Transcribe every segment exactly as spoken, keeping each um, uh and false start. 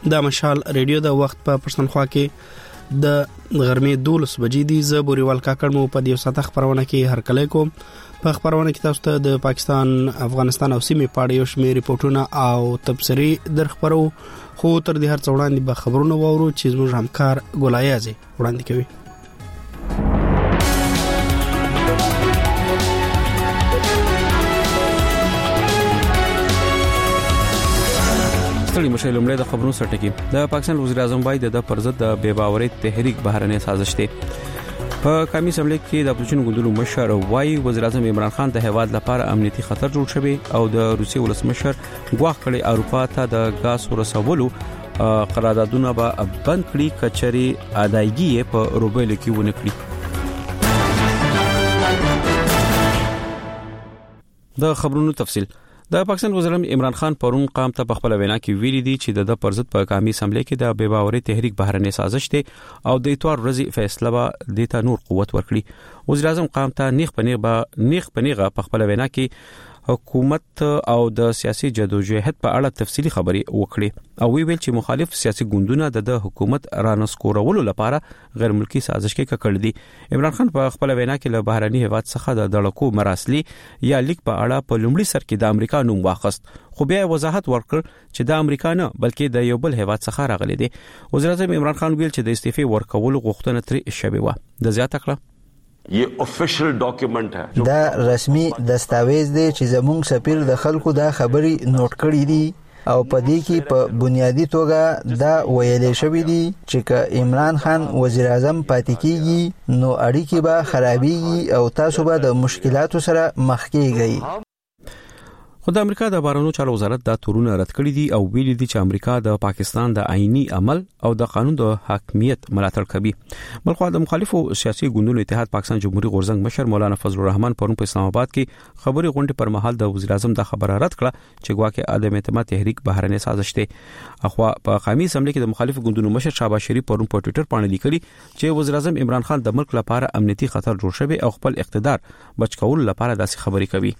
د مشال ریډیو د وخت په پښتونخوا کې د غرمې دولس بجې دي. زه بوريوال کاکړ مو په دې ساته خبرونه کې هر کله کوم. په خبرونه کې تاسو ته د پاکستان، افغانستان او سیمې په اړه یو شمېر ریپورتونه او تبصري درخبرو، خو تر دې هر څه وړاندې به خبرونه وورو چې زموږ همکار ګولایازي وړاندې کوي. ستړي مشه لمړی د خبرونو سرټکی. د پاکستان وزیر اعظم باید د پرضد د بے باورۍ تحریک بهرنۍ سازش دی. په قومي اسمبلی کې د اپوزیشن ګوندونو مشر وايي وزیر اعظم عمران خان د هیواد لپاره امنیتي خطر جوړ شوی او د روسي ولسمشر غواخ کړي اروپا ته د غاز ورسولو قراردادونه به بند کړي کچري ادایګي په روبل کې ونه کړي. د خبرونو تفصیل. د پاکستان وزیر اعظم عمران خان پرون قام ته په خپل وینا کې ویلي دي چې د پرضد په قومي اسمبلی کې د بے باورۍ تحریک بهرنۍ سازش دی او د اتوار ورځې فیصله به د ته نور قوت ورکړي. وزیر اعظم قام ته نیغ پنیغ به نیغ پنیغه په خپل وینا کې حکومت او د سیاسي جدوجہد په اړه تفصیلی خبري وکړي او ویل چې مخالف سیاسي ګوندونه د حکومت رانسکورولو لپاره غیر ملکی سازش کې کړل دي. عمران خان په خپل وینا کې له بهرني هیواد څخه د دړکو مراسلي یا لیک په اړه په لومړي سر کې د امریکا نوم واخست، خو بیا وضاحت ورکړ چې د امریکا نه بلکې د یو بل هیواد څخه راغلي دي. وزیر اعظم عمران خان ویل چې د استعفا ورکولو غوښتنه ترې شوې و. د زیاته کړه یہ آفیشل ډاکومنٹ ہے، دا رسمي دستاویز دی چې زموږ سفیر د خلکو دا خبري نوٹ کړي دي او په دې کې په بنیادی توګه دا ویلې شوې دي چې که عمران خان وزیر اعظم پاتې کیږي نو اړیکې به خرابېږي او تاسو به د مشکلاتو سره مخ کیږئ. خو د امریکا د بهرنیو چارو وزارت دا تورونه رد کړی دي او ویلي دي چې امریکا د پاکستان د آئینی عمل او د قانون د حاکمیت ملاتړ کوي. بلخو د مخالفو سیاسي ګوندونو اتحاد پاکستان جمهوریت غورځنګ مشر مولانا فضل الرحمن پرون په اسلام آباد کې خبري غونډه پر مهال د وزیر اعظم د خبره رد کړه چې ګواکې عدم اعتماد تحریک بهرنۍ سازش دی. اخوا په قومي اسمبلی کې د مخالفو ګوندونو مشر شهباز شریف پرون په ټوئیټر باندې لیکلي چې وزیر اعظم عمران خان د ملک لپاره امنیتي خطر جوړ شوی او خپل اقتدار بچ کول لپاره داسې خبري کوي.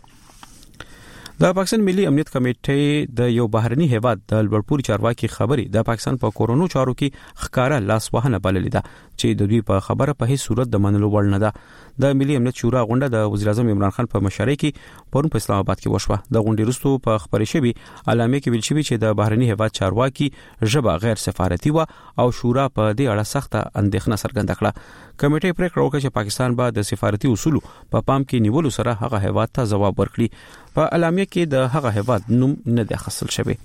د پاکستان ملي امنیت کمیټې د یو بهرني هیواد د لوړپوړي چارواکي خبري د پاکستان په کورونو چارو کې ښکارا لاس وهنه بللې ده چې د دوی په خبره په هیڅ صورت د منلو وړ نه ده. د ملي امنیت شورا غونډه د وزیر اعظم عمران خان په مشرۍ کې پرون په اسلام آباد کې وشوه. د غونډې وروسته په خبري شوی علامه کې ویل شوی چې د بهرني هیواد چارواکي ژبه غیر سفارتي و او شورا په دې اړه سخته اندېښنه څرګنده کړه. کمیټې پریکړه وکړه چې پاکستان به د سفارتي اصولو په پا پام کې نیولو سره هغه هیواد ته ځواب ورکړي. په اعلامیه کې د هغه هیواد نوم نه دی خصل شوی.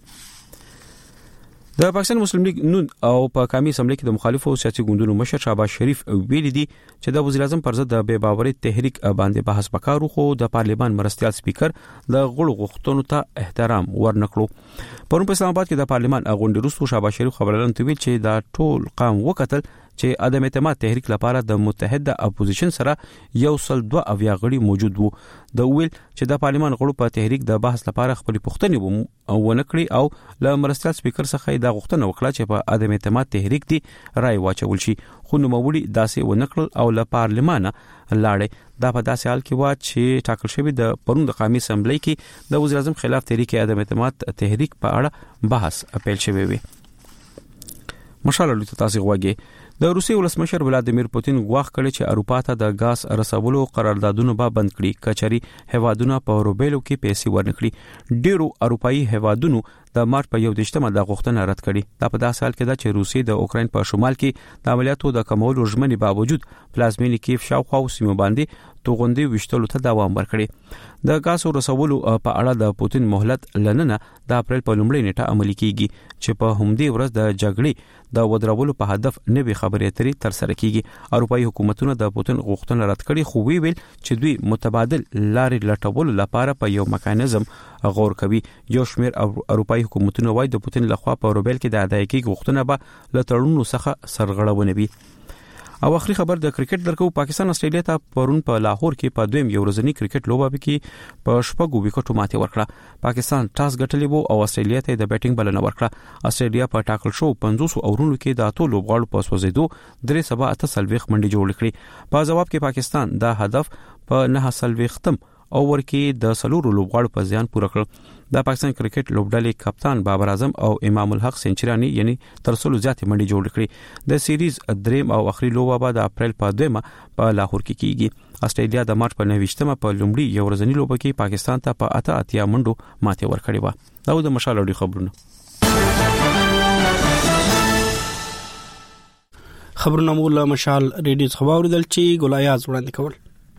د پاکستان مسلم لیگ نون او په قومي اسمبلی کې د مخالفو سیاسي ګوندونو مشر شهباز شریف ویلي دي چې د وزیر اعظم پر ضد د بے باورۍ تحریک باندې بحث وکړو خو د پارلیمان مرستيال سپیکر د غړو غوښتنو ته احترام ورنکړو. پرون په اسلام آباد کې د پارلیمان غونډې وروسته شهباز شریف خبرلن ته ویل چې دا ټول قام وکتل چې عدم اعتماد تحریک لپاره د متحده اپوزیشن سره یو سل دوه اویا غړي موجود وو. د ویل چې د پارلیمان غړو په تحریک د بحث لپاره خپل پوښتنې ونه کړې او له مرستيال سپیکر څخه دا غوښتنه وکړه چې په عدم اعتماد تحریک دی رائے واچول شي، خو نوموړي داسې ونه کړل او له پارلیمانه لاړې. دا په داسې حال کې و چې ټاکل شوی د پرون د قومي اسمبلی کې د وزیر اعظم خلاف تحریک عدم اعتماد تحریک په اړه بحث اپیل شوی وي. مشال له تاسو غوږی د روسي ولسمشر ولادیمیر پوتین غواخ کړي چې اروپا ته د غاز رسولو قراردادونه به بند کړي کچري هیوادونه په روبیلو کې پیسې ورنکړي. ډیرو اروپאי هیوادونو د مارچ په یو دیشتمه د غوښتنه رد کړي. دا په داسې حال کې ده چې روسي د اوکراین په شمال کې د عملیاتو د کمولو ژمنې باوجود پلازمینی کیف شاوخوا سیمه باندې توغندې وشتلو ته دوام ورکړي. د غاز رسولو په اړه د پوتین مهلت لننه د اپریل په لومړۍ نیټه عملي کیږي چې په همدې ورځ د جګړې د ودرولو په هدف نوې خبرې اترې تر سره کیږي. اروپאי حکومتونه د پوتین غوښتنه رد کړي خو وی ویل چې دوی متبادل لارې لټولو لپاره په یو میکانیزم غور کوي. یو شمېر اروپאי حکومتونه وايي د پوتین لخوا په روبیل کې د ادایګۍ غوښتنه به له تړونونو څخه سرغړونه وي. او اخري خبر د کرکټ درکو. پاکستان استرالیا ته پرون په لاهور کې په دویم یو ورځنی کرکټ لوبه کې په شپږو وکټو ماتې ورکړه. پاکستان ټاس ګټلی وو او استرالیا ته د بیټینګ بلنه ورکړه. استرالیا په ټاکل شو پنځوس اورونو کې د اتو لوبغاړو په سوځیدو درې سبا اته سلويخ منډي جوړ کړې. په جواب کې پاکستان دا هدف په نه سلويختم او ورکې د سلورو لوبغاړو په ځان پوره کړ. د پاکستان کرکټ لوبډلې کپتان بابر اعظم او امام الحق سنچرانی یعنی تر څلو زیاتې منډې جوړ کړې. د سیریز دریم او اخري لوبه به د اپریل په دویمه په لاهور کې کیږي. استرالیا د مارچ په نوي په لومړي یو ورځنی لوبه کې پاکستان ته په اته اتیا منډو ماتې ورکړې و. دا د مشال اړي خبرونه. خبرونه مولا مشال ریډیو خبر دل چې ګولایاز وړاندې کول.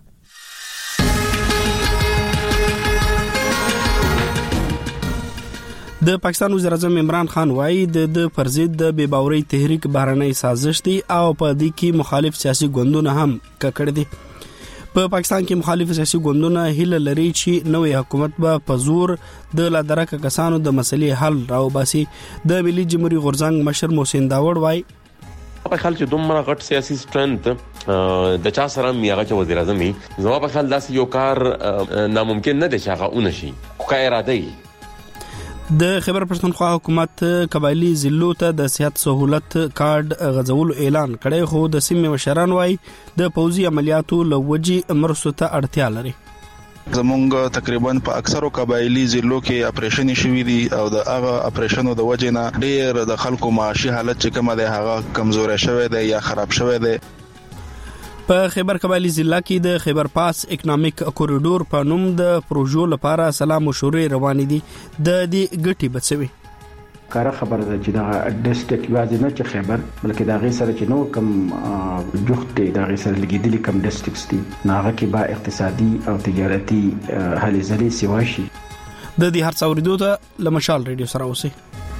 د پاکستان وزیر اعظم عمران خان وایي د فرضیت د بے باورۍ تحریک بهرنۍ سازش دی او په دې کې مخالف سیاسي ګوندونه هم ککړ دي. په پاکستان کې مخالف سیاسي ګوندونه هیله لري چې نوې حکومت به په زور د لادرکه کسانو د مسلې حل راوباسي. د ملي جمهوریت غورځنګ مشر محسن داوړ وایي په خیال چې دومره غټ سیاسي سترنت د چا سره میاغه چې وزیر اعظم یې زما په خیال داسې یو کار ناممکن نه دی چې هغه اونشي خو اراده یې. د خیبر پښتونخوا حکومت قبایلی ضلعو ته د صحت سہولت کارت غځولو اعلان کړی خو د سیمې مشران وایي د پوځي عملیاتو لوجي مرستو ته اړتیا لري. زمونږ تقریبا په اکثرو قبایلی ضلعو کې اپریشن شوی دي او د هغه اپریشنو د وجې نه ډېر د خلکو معاشي حالت چې کومه ده هغه کمزوري شوی دی یا خراب شوی دی. په خیبر قبایلی ضلع کې د خیبر پاس اکونومیک کوریډور په نوم د پروژو لپاره سلا مشورې روانې دي. د دې ګټي بچوي کار خبره ده چې دا ډیسټریکټ یوازې نه چې خیبر بلکې دا غي سره چې نو کم جوخت دی دا غي سره لګیدلی کم ډیسټریکټس دي ناغه کې با اقتصادي او تجارتي هلې ځلې سیواشي. د دې هر څوریدو ته لمشال ریډیو سره اوسئ.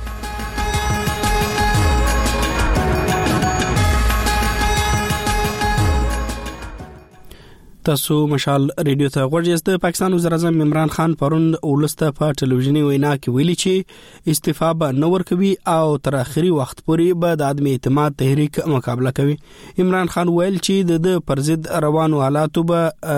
تاسو مشال ریډیو ته غوړیاست. د پاکستان وزیر اعظم عمران خان پرون ولسته په ټلویزیونی وینا کې ویلي چې استعفا به نه ورکوي او تر اخري وخت پورې به د عدم اعتماد تحریک مقابله کوي. عمران خان ویل چې د پرزید روانو حالاتو به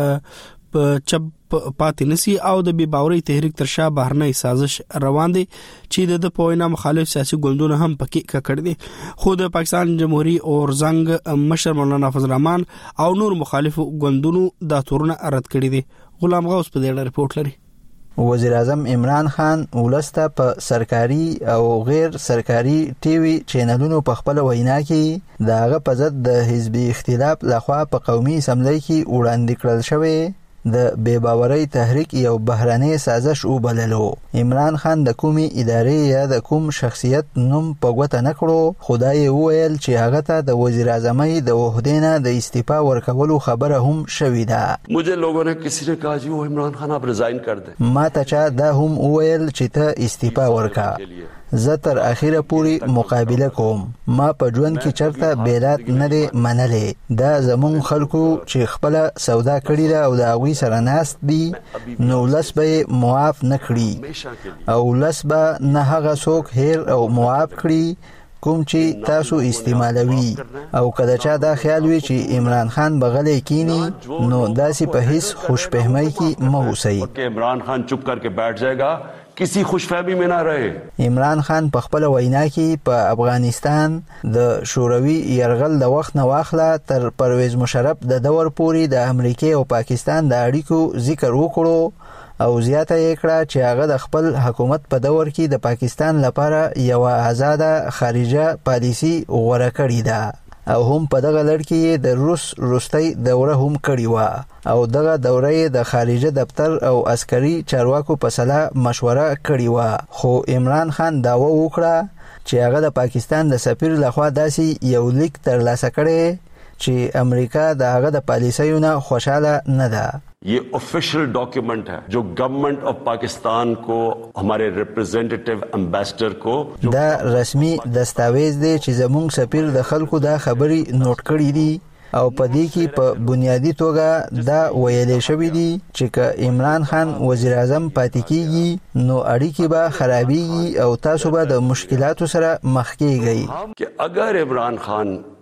په چب پاتې نسی او د بے باورۍ تحریک تر شا بهرنۍ سازش روان دي چې د پوینا مخالف سیاسي ګوندونه هم پکې ککړ دي. خو د پاکستان جمهوریت غورځنګ مشر مولانا فضل الرحمن او نور مخالف ګوندونو دا تورونه رد کړی دي. غلام غوث په دې رپورت لري. وزیر اعظم عمران خان ولسته په سرکاري او غیر سرکاري ټي وي چینلونو په خپل وینا کې داغه په ضد د حزبي اختلاف لخوا په قومي اسمبلی کې وړاندې کړل شوی د بے باورۍ تحریک یو بهرنۍ سازش وبللو. عمران خان د کومي ادارې یا د کوم شخصیت نوم په ګوته نه کړو خدای ویل چې هغه ته د وزیر اعظمۍ د وحدې نه د استعفا ورکولو خبره هم شوې ده. مجھے لوگوں نے کسی نے کہا جی وہ عمران خان آپ ریزاین کر دیں. ما ته چا دا هم ویل چې ته استعفا ورکا. زه تر اخیره پوری مقابله کوم. ما په ژوند کې چرته بیلات نه دی منلې. دا زمون خلکو چې خپل سودا کړی دا او د هغوی سره ناست دي نو لس به معاف نه کړي او لس به نه هغه څوک هیر او معاف کړي کوم چې تاسو استعمالوي او کله چا دا خیال وي چې عمران خان بغلې کینی نو داسې په هیڅ خوشفهمۍ کې مه اوسئ. عمران خان چپ کر کے بیٹھ جائے گا کسی خوشفهمی میں نہ رہے. عمران خان په خپل وینا کې په افغانستان د شوروي يرغل د وخت نه واخله تر پرویز مشرف د دور پوري د امریکای او پاکستان د اړیکو ذکر وکړو او زیاته یې کړه چې هغه د خپل حکومت په دور کې د پاکستان لپاره یو آزاده خارجه پالیسی غوړه کړې ده او هم په دغه لړ کې د روس روستۍ دوره هم کړې و او دغه دوره د خارجه دفتر او عسکري چارواکو په سلا مشوره کړې و. خو عمران خان داوا وکړه چې هغه د پاکستان د سفیر لخوا داسې یو لیک ترلاسه کړی چې امریکا د هغه د پالیسیو نه خوشاله نه ده. یہ official document है जो government of Pakistan को हमारे रिप्रेजेंटेटिव एम्बेसडर को دا رسمي دستاویز دی چې زموږ سفیر د خلکو دا خبري نوٹ کړی دي او په دې کې په بنیادی توګه دا ویلې شوی دی چې که عمران خان وزیر اعظم پاتې کیږي نو اړیکې به خرابېږي او تاسو به د مشکلاتو سره مخ کیږئ. کہ اگر عمران خان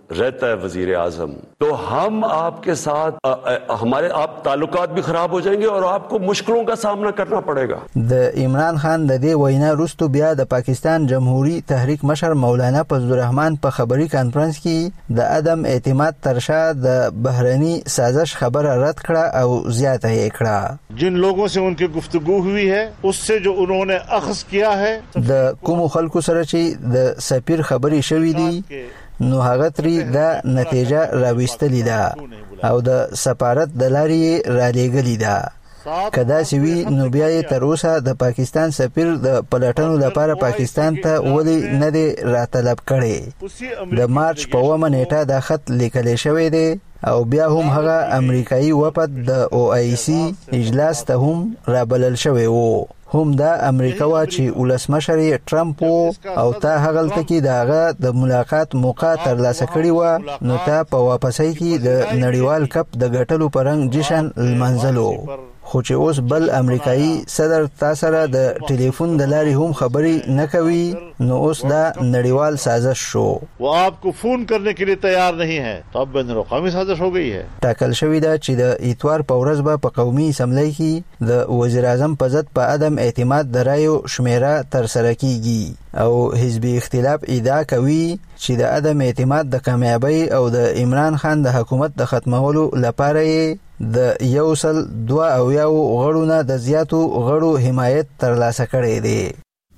रहता है वजीर आजम, तो हम आपके साथ आ, आ, हमारे आप ताल्लुकात भी खराब हो जाएंगे और आपको मुश्किलों का सामना करना पड़ेगा। د عمران خان د دې وینا وروسته بیا د پاکستان جمهوریت تحریک مشر مولانا فضل الرحمن په خبري کانفرنس کې د عدم اعتماد ترشا د بهرني سازش خبره رد کړه او زیاته یې کړه. जिन लोगों से उनकी गुफ्तगू हुई है उससे जो उन्होंने अख्ज़ किया है د کوم خلکو سره چې د سفیر خبري شوې دي نو هغه تری دا نتیجه راوستلې ده او د سفارت د لارې را لېږلې ده. کدا سوي نو بیا یې تر اوسه د پاکستان سفیر د پلټنو لپاره پاکستان ته ولې نه دی راطلب کړی. د مارچ په اوومه نیټه دا خط لیکل شوی دی او بیا هم هغه امریکایي وفد د او آی سی اجلاس ته هم رابلل شوی وو. هم دا امریکا وا چې ولسمشر ټرمپ او تا هغلته کې داغه د ملاقات موقع ترلاسه کړی و نو تا په واپسۍ کې د نړیوال کپ د ګټلو پرنګ جشن المنزلو. خو چې اوس بل امریکایي صدر تاسره د ټلیفون د لارې هم خبري نه کوي نو اوس دا نړیوال سازش شو. वो आपको फोन करने के लिए तैयार नहीं है तो अब بین الاقوامی سازش हो गई है. ټاکل شوی دا چې د اتوار په ورځ به په قومي اسمبلی کې د وزیر اعظم په ضد په عدم اعتماد د رایو شمیره تر سره کیږي او حزبي اختلاف ادعا کوي چې د عدم اعتماد د کامیابی او د عمران خان د حکومت د ختمولو لپاره د یو سل دوه او یو غړو نه د زیاتو غړو حمایت ترلاسه کړی دی.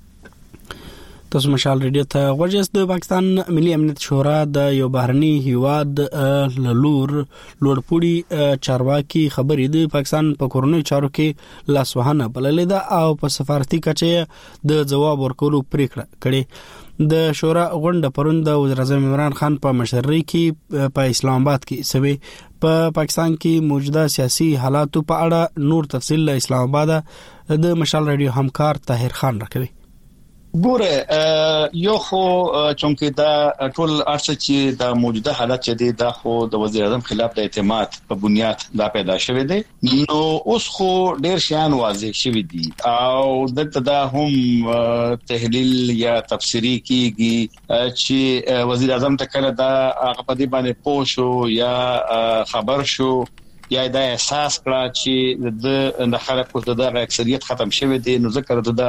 تاسو مشال ریډیو ته غوږی د پاکستان ملي امنیت شورا د یو بهرني هیواد لور لوړپوړي چارواکي خبرې د پاکستان په کورونی چارو کې لاسوهنه بللې ده او په سفارتي کچې د جواب ورکولو پریکړه کړې. د شورا غونډه پرون د وزیر اعظم عمران خان په مشرۍ کې په اسلام آباد کې سوي. په پاکستان کې موجوده سیاسي حالاتو په اړه نور تفصیل له اسلام آباد د مشال ریډیو همکار طاهر خان راکوي. ګوره یو خو چونکه دا ټول ارڅ چې دا موجوده حالت چې دی دا خو د وزیر اعظم خلاف د اعتماد په بنیاد دا پیدا شوه دی نو اوس خو ډیر شیان واضح شوه دي او دلته دا هم تحلیل یا تفسیری کیږي چې وزیر اعظم ته کله دا هغه په دې باندې پوښو یا خبر شو یا دا احساس کړه چې د خلکو د اکثریت ختم شوه دي نو ذکر دا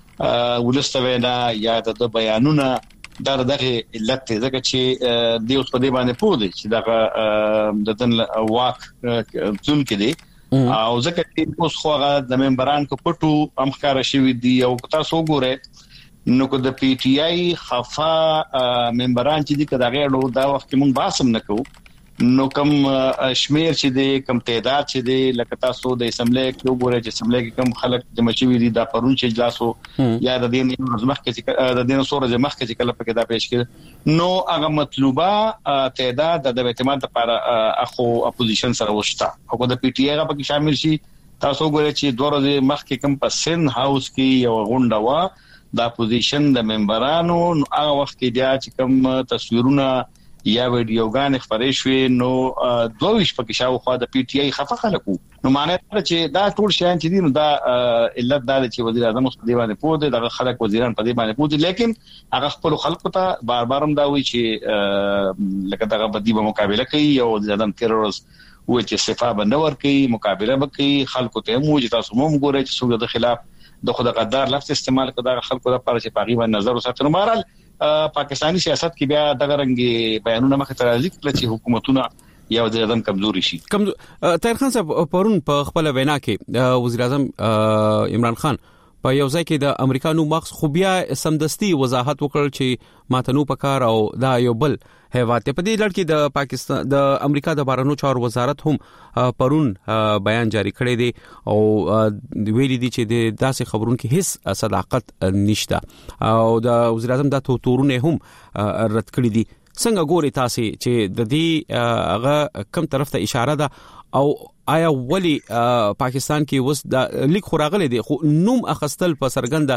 ولستوینا یا د بیانونه دا دغه علت ځکه چې د اوس په دې باندې پوه دي چې دا د دن واک ځون کې دي او ځکه چې اوس خو هغه د ممبران کو پټو امخکار شوی دي او تاسو ګوره نو کو د پی ټی آی خفا ممبران چې دي کداغه ډو دا وخت مونږ باسم نکو نو کم شمیر چې دی کم تعداد چې دی لکه تاسو د اسمبلی کې وګورئ چې اسمبلی کې کم خلک جمع شوي دي دا پرون چې اجلاسو یا د دې نه مخکې چې د دې نه سورج مخکې چې کله پکې دا پېښ کړي نو هغه مطلوبه تعداد د اعتماد لپاره اخو اپوزیشن سره وشته او د پی ټی آی په کې شامل شي. تاسو وګورئ چې دوه ورځې مخکې کم په سن هاوس کې یو غونډه و د اپوزیشن د ممبرانو هغه وخت کې بیا چې کم تصویرونه یا ویډیوګان خبرې شوې نو دوه ویش پکې شاو خو د پی ټی آی خفه خلکو نو معنی چې دا ټول شیان چې دي نو دا علت دا چې وزیر اعظم اوس په دې باندې پوه دي دغه خلک وزیران په دې باندې پوه دي لیکن هغه خپل خلکو ته بار بار هم دا وی چې لکه دغه بدی به مقابله کوي او وزیر اعظم تیرورز و چې صفه بندور کوي مقابله وکړي خلکو ته مو چې تاسو مو ګورئ چې څوک د خلاف د خود غدار لفظ استعمال کړه د خلکو لپاره چې پاغي باندې نظر وساتنه مارل پاکستانی سیاست کې بیا دغه رنګي بیانونه مخ ته راځي چې حکومتونه یا وزیر اعظم کمزوري شي. کم طاهر خان صاحب پرون په خپل وینا کې وزیر اعظم عمران خان په یو ځای کې د امریکانو مخ خو بیا سمدستي وضاحت وکړ چې ماتنو پکار او دا یو بل هیواد په دې لړ کې د پاکستان د امریکا د بهرنیو چارو وزارت هم پرون بیان جاری کړی دی او ویلي دي چې د داسې خبرونو کې هیڅ صداقت نشته او د وزیر اعظم د تورونه هم رد کړی دي. څنګه ګوري تاسو چې د دې هغه کم طرف ته اشاره ده او آیا ولی پاکستان کې وس د لیک خوراغله دي خو نوم اخستل په سرګند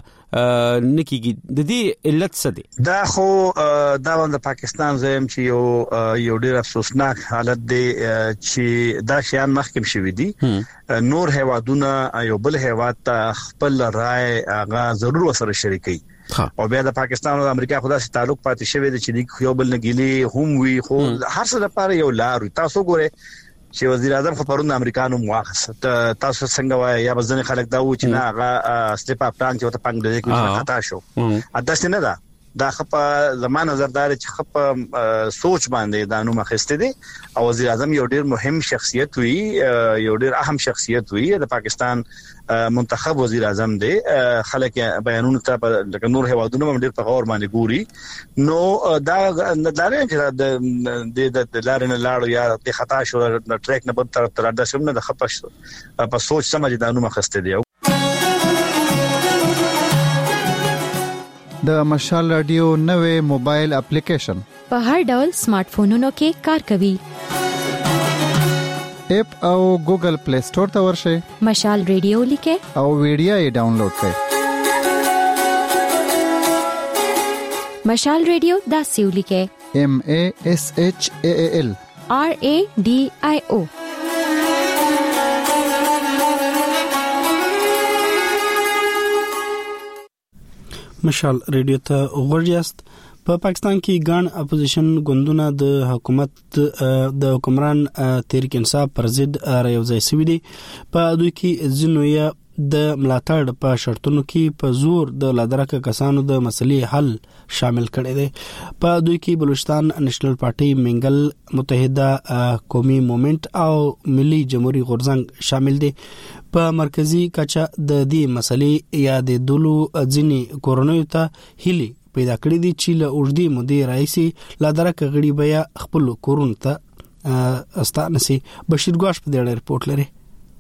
نکیږي د دې علت څه دي؟ دا خو دا د پاکستان زم چې یو یو ډیر افسوسناک حالت دی چې دا شیان مخکې شوی دي نور هیوادونه یو بل هیواد ته خپل رائے هغه ضرور وسره شریکي او بیا د پاکستان او امریکا خدا سي تعلق پاتې شوی دی چې یو بل نګيلي هم وي خو هر څه لپاره یو لار تاسو ګوره چې وزیر اعظم خو پرون امریکانو مواخص تاسو څنګه وای یا بزنه خلک دا و چې نه هغه سټیپ اپ پلان چې ته پنګ دې کې خطا شو اته څه نه دا دا خپ زمانه نظردار چې خپ سوچ باندې دا نو مخسته دي او وزیر اعظم یو ډیر مهم شخصیت وي یو ډیر اهم شخصیت وي د پاکستان منتخب وزیر اعظم دی خلک بیانونه ته لکه نور هوادونو هم ډیر په غور باندې ګوري نو دا لارې چې د د لارې نه لاړو یا د خطا شو د ټریک نه بل تر تر د سمنه د خپش په سوچ سمجھ دا نو مخسته دی د مشال رادیو نوې موبایل اپلیکیشن په هر ډول سمارټ فونونو کې کار کوي. اپ او ګوګل پلی سٹور ته ورشئ. مشال رادیو لیکه او ویډیو یې ډاونلوډ کړئ. مشال رادیو دا سیو لیکه M A S H A A L R A D I O. مشال رادیو ته غوړیاست. په پا پاکستان کې ګڼ اپوزیشن ګوندونه د حکومت د حکمران تحریک انصاف پر ضد رايوځای شوي دي. په دوی کې ځینو یې د ملاتړ په شرطونو کې په زور د لادرکه کسانو د مسلې حل شامل کړي دي. په دوی کې بلوچستان نېشنل پارټي منګل متحده قومي موومېنټ او ملي جمهوریت غورځنګ شامل دي. په مرکزی کچه د دې مسلې یا د دولو ځینی کورونو ته هلي پیدا کړې دي چې له اوږدې مودې راهیسې لادرکه غړي بیا خپل کورونو ته استانسي. بشیر ګواش په دې رپورت لري.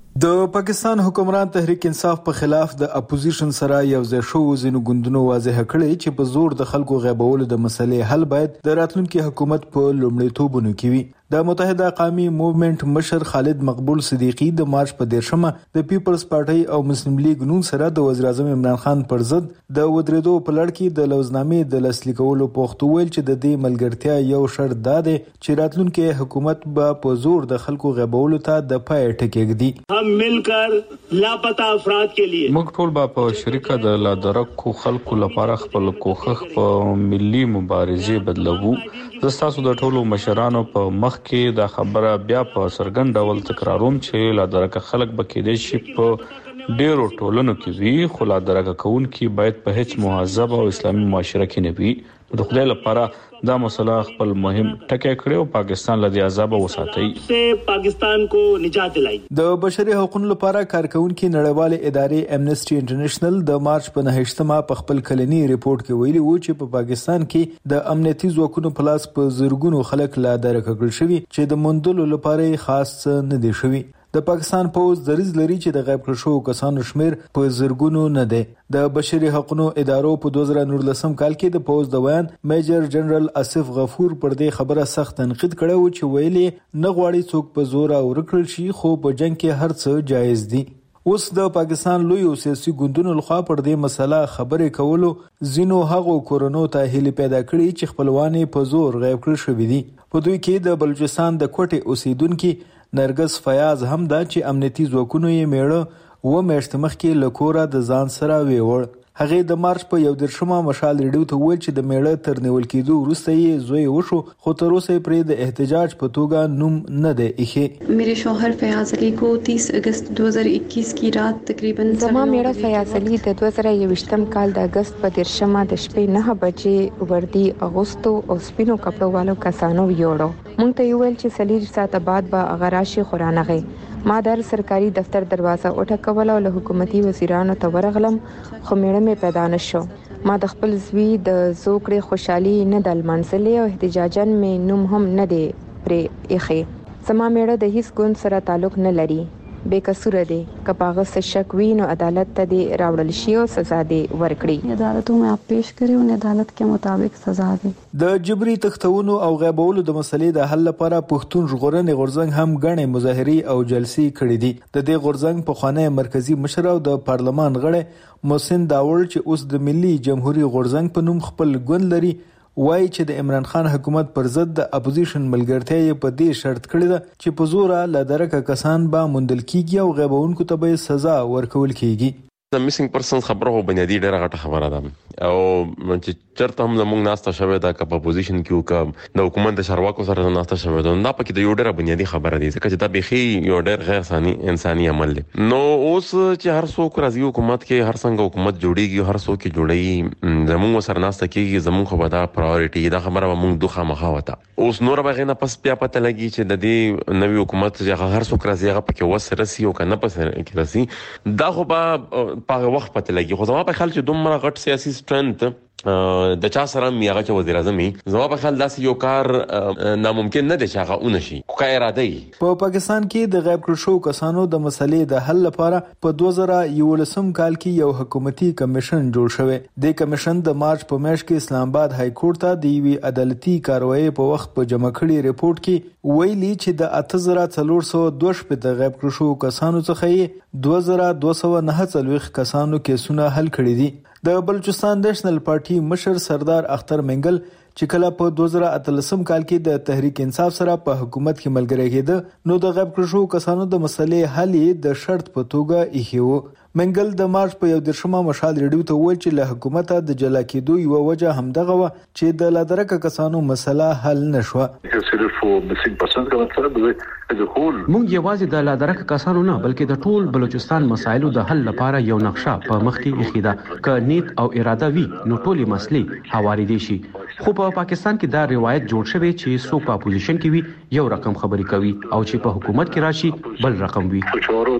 د پاکستان حکمران تحریک انصاف په خلاف د اپوزیشن سره یو ځای شو ځینو ګوندونو واضح کړي چې په زور د خلکو غیبولو د مسلې حل باید د راتلونکي حکومت په لومړیتوبونو کې وي. د متحده قومي موومېنټ مشر خالد مقبول صدیقی د مارچ په دیرشمه د پیپلز پارټي او مسلم لیگ نون سره د وزیر اعظم عمران خان پر ضد د ودرېدو په لړ کې د لوزنامې د لاسلیک کولو پوښتنه ویل چې د دې ملګرتیا یو شرط ده چې راتلونکي حکومت به په زور د خلکو غیبولو ته د پای ټکی ږدي. هم ملکر لاپتا افراد کے لیے موږ ټول به په شریکه د لادرکو خلکو لپاره خپل کوښښ په ملي مبارزه بدلوو. زستاسو د ټولو مشرانو په مخ کې دا خبره بیا په سرګند ډول تکراروم چې لادرکه خلک به کېدې شي په ډیرو ټولنو کې وي خو لادرکه کوونکي باید په هیڅ مهذب او اسلامي معاشره کې نه وي. د خدای لپاره دا مسله خپل مهم ټکی کړی او پاکستان له عذاب وساتي پاکستان کو نجات دلای. د بشري حقوقو لپاره کارکونکو نړیوالې ادارې امنیسټي انټرنیشنل د مارچ په نهشتمه په خپل کلنی ریپورت کې ویلي و چې په پاکستان کې د امنیتي ځواکونو په لاس په زرګونو خلک لا درکه کړل شوی چې د مندلو لپاره خاص نه دي شوی. د پاکستان پوز دریز لري چې د غیب کړل شوو کسانو شمیر په زرګونو نه دی. د بشري حقوقو ادارو په دوه زره نولسم کال کې د پوز د ویان میجر جنرال اسف غفور پر دې خبره سخت تنقید کړی و چې ویلي نه غواړي څوک په زور او ورکړل شي خو په جنگ کې هر څه جایز دي. اوس د پاکستان لوی او سیاسي ګوندونو لخوا پر دې مسله خبرې کولو زینو هغو کورونو ته هلي پیدا کړي چې خپلوانې په زور غیب کړل شوې دي. په دوی کې د بلوچستان د کوټې اوسیدونکو نرګس فیاض هم دا چې امنیتي ځواکونو یې میړه و میاشت مخکې لکوره د ځان سره ویوړ. هغه د مارچ په یو درشمه مشال ریډیو ته ویل چې د میړه تر نیول کېدو وروسته یې زوی وشو خو تر اوسه پرې د احتجاج په توګه نوم نه دی ایښی. میرے شوهر فیاض علی کو تیس اگست دو ہزار اکیس کی رات تقریبا زما میړه فیاض علی د دوه زره یوویشتم کال د اگست په درشمه د شپې نه بجې وردی اغوستو او سپینو کپړو والو کسانو یوړو. مونږ ته ویل چې سلیر ساعت بعد به اغراشي خورانغه. ما در سرکاري دفتر دروازه وټکول او له حکومتي وزیرانو ته ورغلم خو میړه مې پیدا نشو. ما د خپل زوی د زوکړې خوشحالي نه دل منځلې او احتجاجن مې نوم هم نه دی پرې ایښی. زما میړه د هیڅ ګوند سره تعلق نه لري. بے قصور دی کپاغه سے شک وی نو عدالت ته دی راوړل شي او سزا دی ورکړي. عدالتوں میں آپ پیش کړي او عدالت کے مطابق سزا دی. د جبري تختونو او غیبولو د مسلې د حل لپاره پښتون ژغورنې غورځنګ هم غنې مظاهري او جلسې کړې دي. د دې غورځنګ په خانه مرکزی مشر او د پارلمان غړی محسن داوړ چې اوس د ملي جمهوریت غورځنګ په نوم خپل ګوند لري وایي چې د عمران خان حکومت پر ضد د اپوزیشن ملګرتیا یې په دې شرط کړی ده چې په زور له درکه کسان به مندل کیږي او غیبونکو ته به سزا ورکول کیږي. د میسنګ پرسن خبره هو بنیادی ډیره غټه خبره ده او چې چرته هم زموږ ناسته شوې ده که په پوزیشن کې وکم د حکومت د چارواکو سره ناسته شوې ده دا پکې د یو ډیره بنیادی خبره ده ځکه چې دا بيخي یو ډیر غیر انساني انساني عمل دی. نو اوس چې هر څوک راځي حکومت کې هر څنګه حکومت جوړیږي هر څوک جوړي زموږ سره ناسته کېږي زموږ خو به دا پرایورټي دا خبره موږ دوه مخاوته اوس نور به غنه پس بیا پته لګي چې د دې نوې حکومت چې هر څوک راځي هغه پکې وسره سي او کنه پس کې راسي دا خو به په وخت پته لګي. خو زما په خیال چې دومره غټ سیاسي سترنث د چا سره میاغه چې وزیر اعظم زما په خیال داسې یو کار ناممکن نه دی چې هغه اونشي خو کا اراده ای په پاکستان کې د غیب کړو شو کسانو د مسلې د حل لپاره په دوه زره یولسم کال کې یو حکومتي کمیشن جوړ شوی. د کمیشن د مارچ په میاشت کې اسلام آباد های کورټ ته د یوې عدالتي کاروایی په وخت په جمع کړي ریپورت کې ویلي چې د اته زره څلور سوه دوه شپږ د غیب کړو شو کسانو څخه دوه زره دوه سوه نهه څلوېښت کسانو کیسونه حل کړي دي. د بلوچستان نیشنل پارټي مشر سردار اختر منګل چې کله په دوه زره اتلسم کال کې د تحریک انصاف سره په حکومت کې ملګری کېده نو د غیب کړو شو کسانو د مسلې حل د شرط په توګه ایښی و. منګل د مارچ په یو درشمه مشال ریډیو ته وویل چې له حکومته د جلا کېدو یو وجه همدغه و چې د لادرکه کسانو مسله حل نشوه. مونږ یوازې د لادرکه کسانو نه بلکې د ټول بلوچستان مسایلو د حل لپاره یو نقشه په مخ کې ایښې ده. که نیت او اراده وي نو ټولې مسلې هوارې دي شي. خو په پاکستان کې دا روایت جوړ شوی چې څوک په اپوزیشن کې وي یو رقم خبرې کوي او چې په حکومت کې راشي بل رقم وي.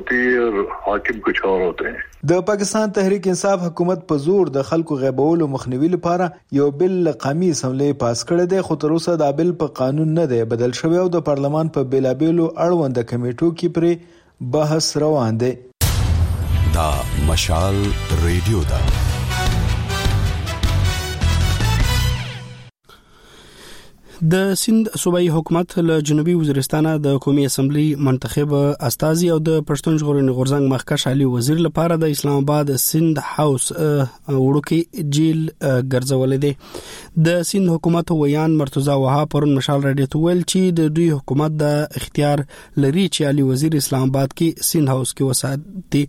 د پاکستان تحریک انصاف حکومت په زور د خلکو غیبولو مخنیوي لپاره یو بل قومي اسمبلی پاس کړی دی خو تر اوسه دا بل په قانون نه دی بدل شوی او د پارلمان په بیلابیلو اړوند کمیټو کې پر بحث روان دی. دا مشال ریډیو دا د سند صوبایي حکومت له جنوبي وزیرستان د قومي اسمبلی منتخب استازي او د پښتون ژغورنې غورځنګ مخکښ علي وزیر لپاره د اسلام آباد سند هاوس وړوکی جیل ګرځولې دي. د سند حکومت ویان مرتضی وهاب پرون مشال رادیو ته ویل چې د دوی حکومت د اختیار لري چې علي وزیر اسلام آباد کې سند هاوس کې وساتي.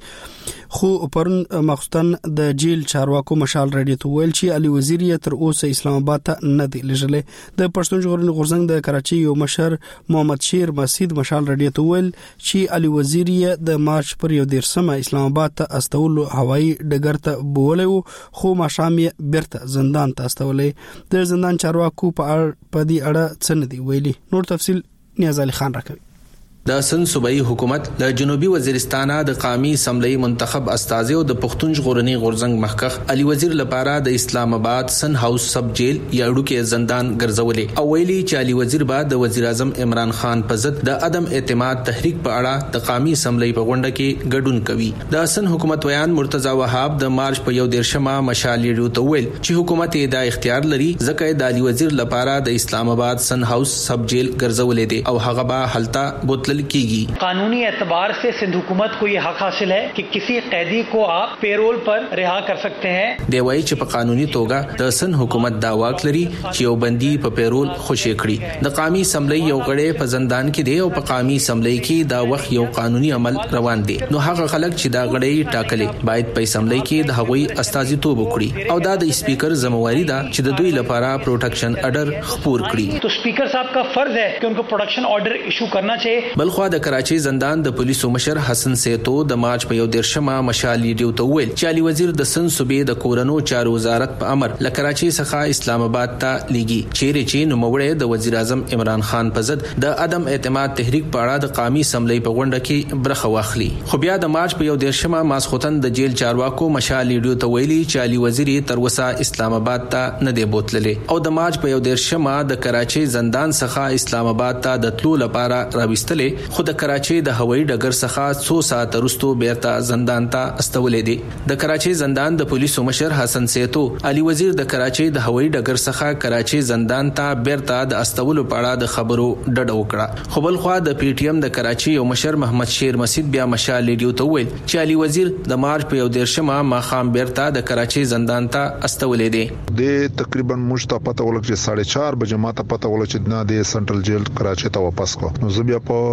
خو پرون مخصوصن د جیل چارواکو مشال رادیو ته ویل چې علي وزیر یې تر اوسه اسلام آباد ته نه دی لېږلی. د پښتون ژغورنې غورځنګ د کراچۍ یو مشر محمد شیر مسعود مشال رادیو ته ویل چې علي وزیر یې د مارچ پر یو دیرشمه اسلام آباد ته استولو هوایي ډګر ته بولی خو ماښام یې بیرته زندان ته استولی. د زندان چارواکو په اړه دې اړه څه نه دی ویلي. نور تفصیل نیاز علي خان راکوي. د سند صوبایي حکومت د جنوبي وزیرستان د قومي اسمبلی منتخب استازي او د پښتون ژغورنې غورځنګ مخکښ علي وزیر لپاره د اسلام آباد سن هاوس سب جیل یا اډوکه زندان ګرځولې او ویلي چې علي وزیر بعد د وزیر اعظم عمران خان په ضد د عدم اعتماد تحریک په اړه د قومي اسمبلی په غونډه کې ګډون کوي. د سن حکومت ویان مرتضی وهاب د مارچ په یو دیرشمه مشال ریډیو ته ویل چې حکومت یې د اختیار لري ځکه د علي وزیر لپاره د اسلام آباد سن هاوس سب جیل ګرځولې دي او هغه به حالتا بوتل کی گی. قانونی اعتبار سے سندھ حکومت کو یہ حق حاصل ہے کہ کسی قیدی کو آپ پیرول پر رہا کر سکتے ہیں. دی وایي چې په قانوني توګه د سند حکومت دا واک لري چې یو بندي په پیرول خوشی کړي. د قومي اسمبلی یو غړی په زندان کې دی او په قومي اسمبلی کې دا وخت یو قانوني عمل روان دی نو هغه خلک چې دا غړی ټاکلي باید په اسمبلی کې د هغوی استازیتوب وکړي او دا د سپیکر ذمہواری ده چې د دوی لپاره پروټیکشن آرډر خپور کړي. تو سپیکر صاحب کا فرض ہے کہ ان کو پروټیکشن آرډر ایشو کرنا چاہیے. بلخوا د کراچۍ زندان د پولیسو مشر حسن سیتو د مارچ په یو دیرشمه مشال ریډیو ته ویل چې علي وزیر د سند صوبې د کورونو چارو وزارت په امر له کراچۍ څخه اسلام آباد ته لیږي چیرې چې نوموړی د وزیر اعظم عمران خان په ضد د عدم اعتماد تحریک په اړه د قومي اسمبلی په غونډه کې برخه واخلي. خو بیا د مارچ په یو دیرشمه ماسخوتن د جیل چارواکو مشال ریډیو ته ویلي چې علي وزیر تر اوسه اسلام آباد ته نه دی بوتللی او د مارچ په یو دیرشمه د کراچۍ زندان څخه اسلام آباد ته د تلو لپاره راوستلې خو د کراچۍ د هوایي ډګر څخه څو ساعت وروسته بیرته زندان ته استولې دي. د کراچۍ زندان د پولیسو مشر حسن سیتو علي وزیر د کراچۍ د هوایي ډګر څخه کراچۍ زندان ته بیرته د استولو په اړه د خبرو ډډه وکړه. خو بل خوا د پی ټی ایم د کراچۍ یو مشر محمد شیر مسعود بیا مشال ریډیو ته ویل چې علي وزیر د مارچ په یو دیرشمه ماښام بیرته د کراچۍ زندان ته استولې دي. د تقریبا مشته پته ولګ چې ساڑھے چار بجې ماته پته ولګ چې نه د سنټرل جیل کراچۍ ته واپس کو نو زه بیا په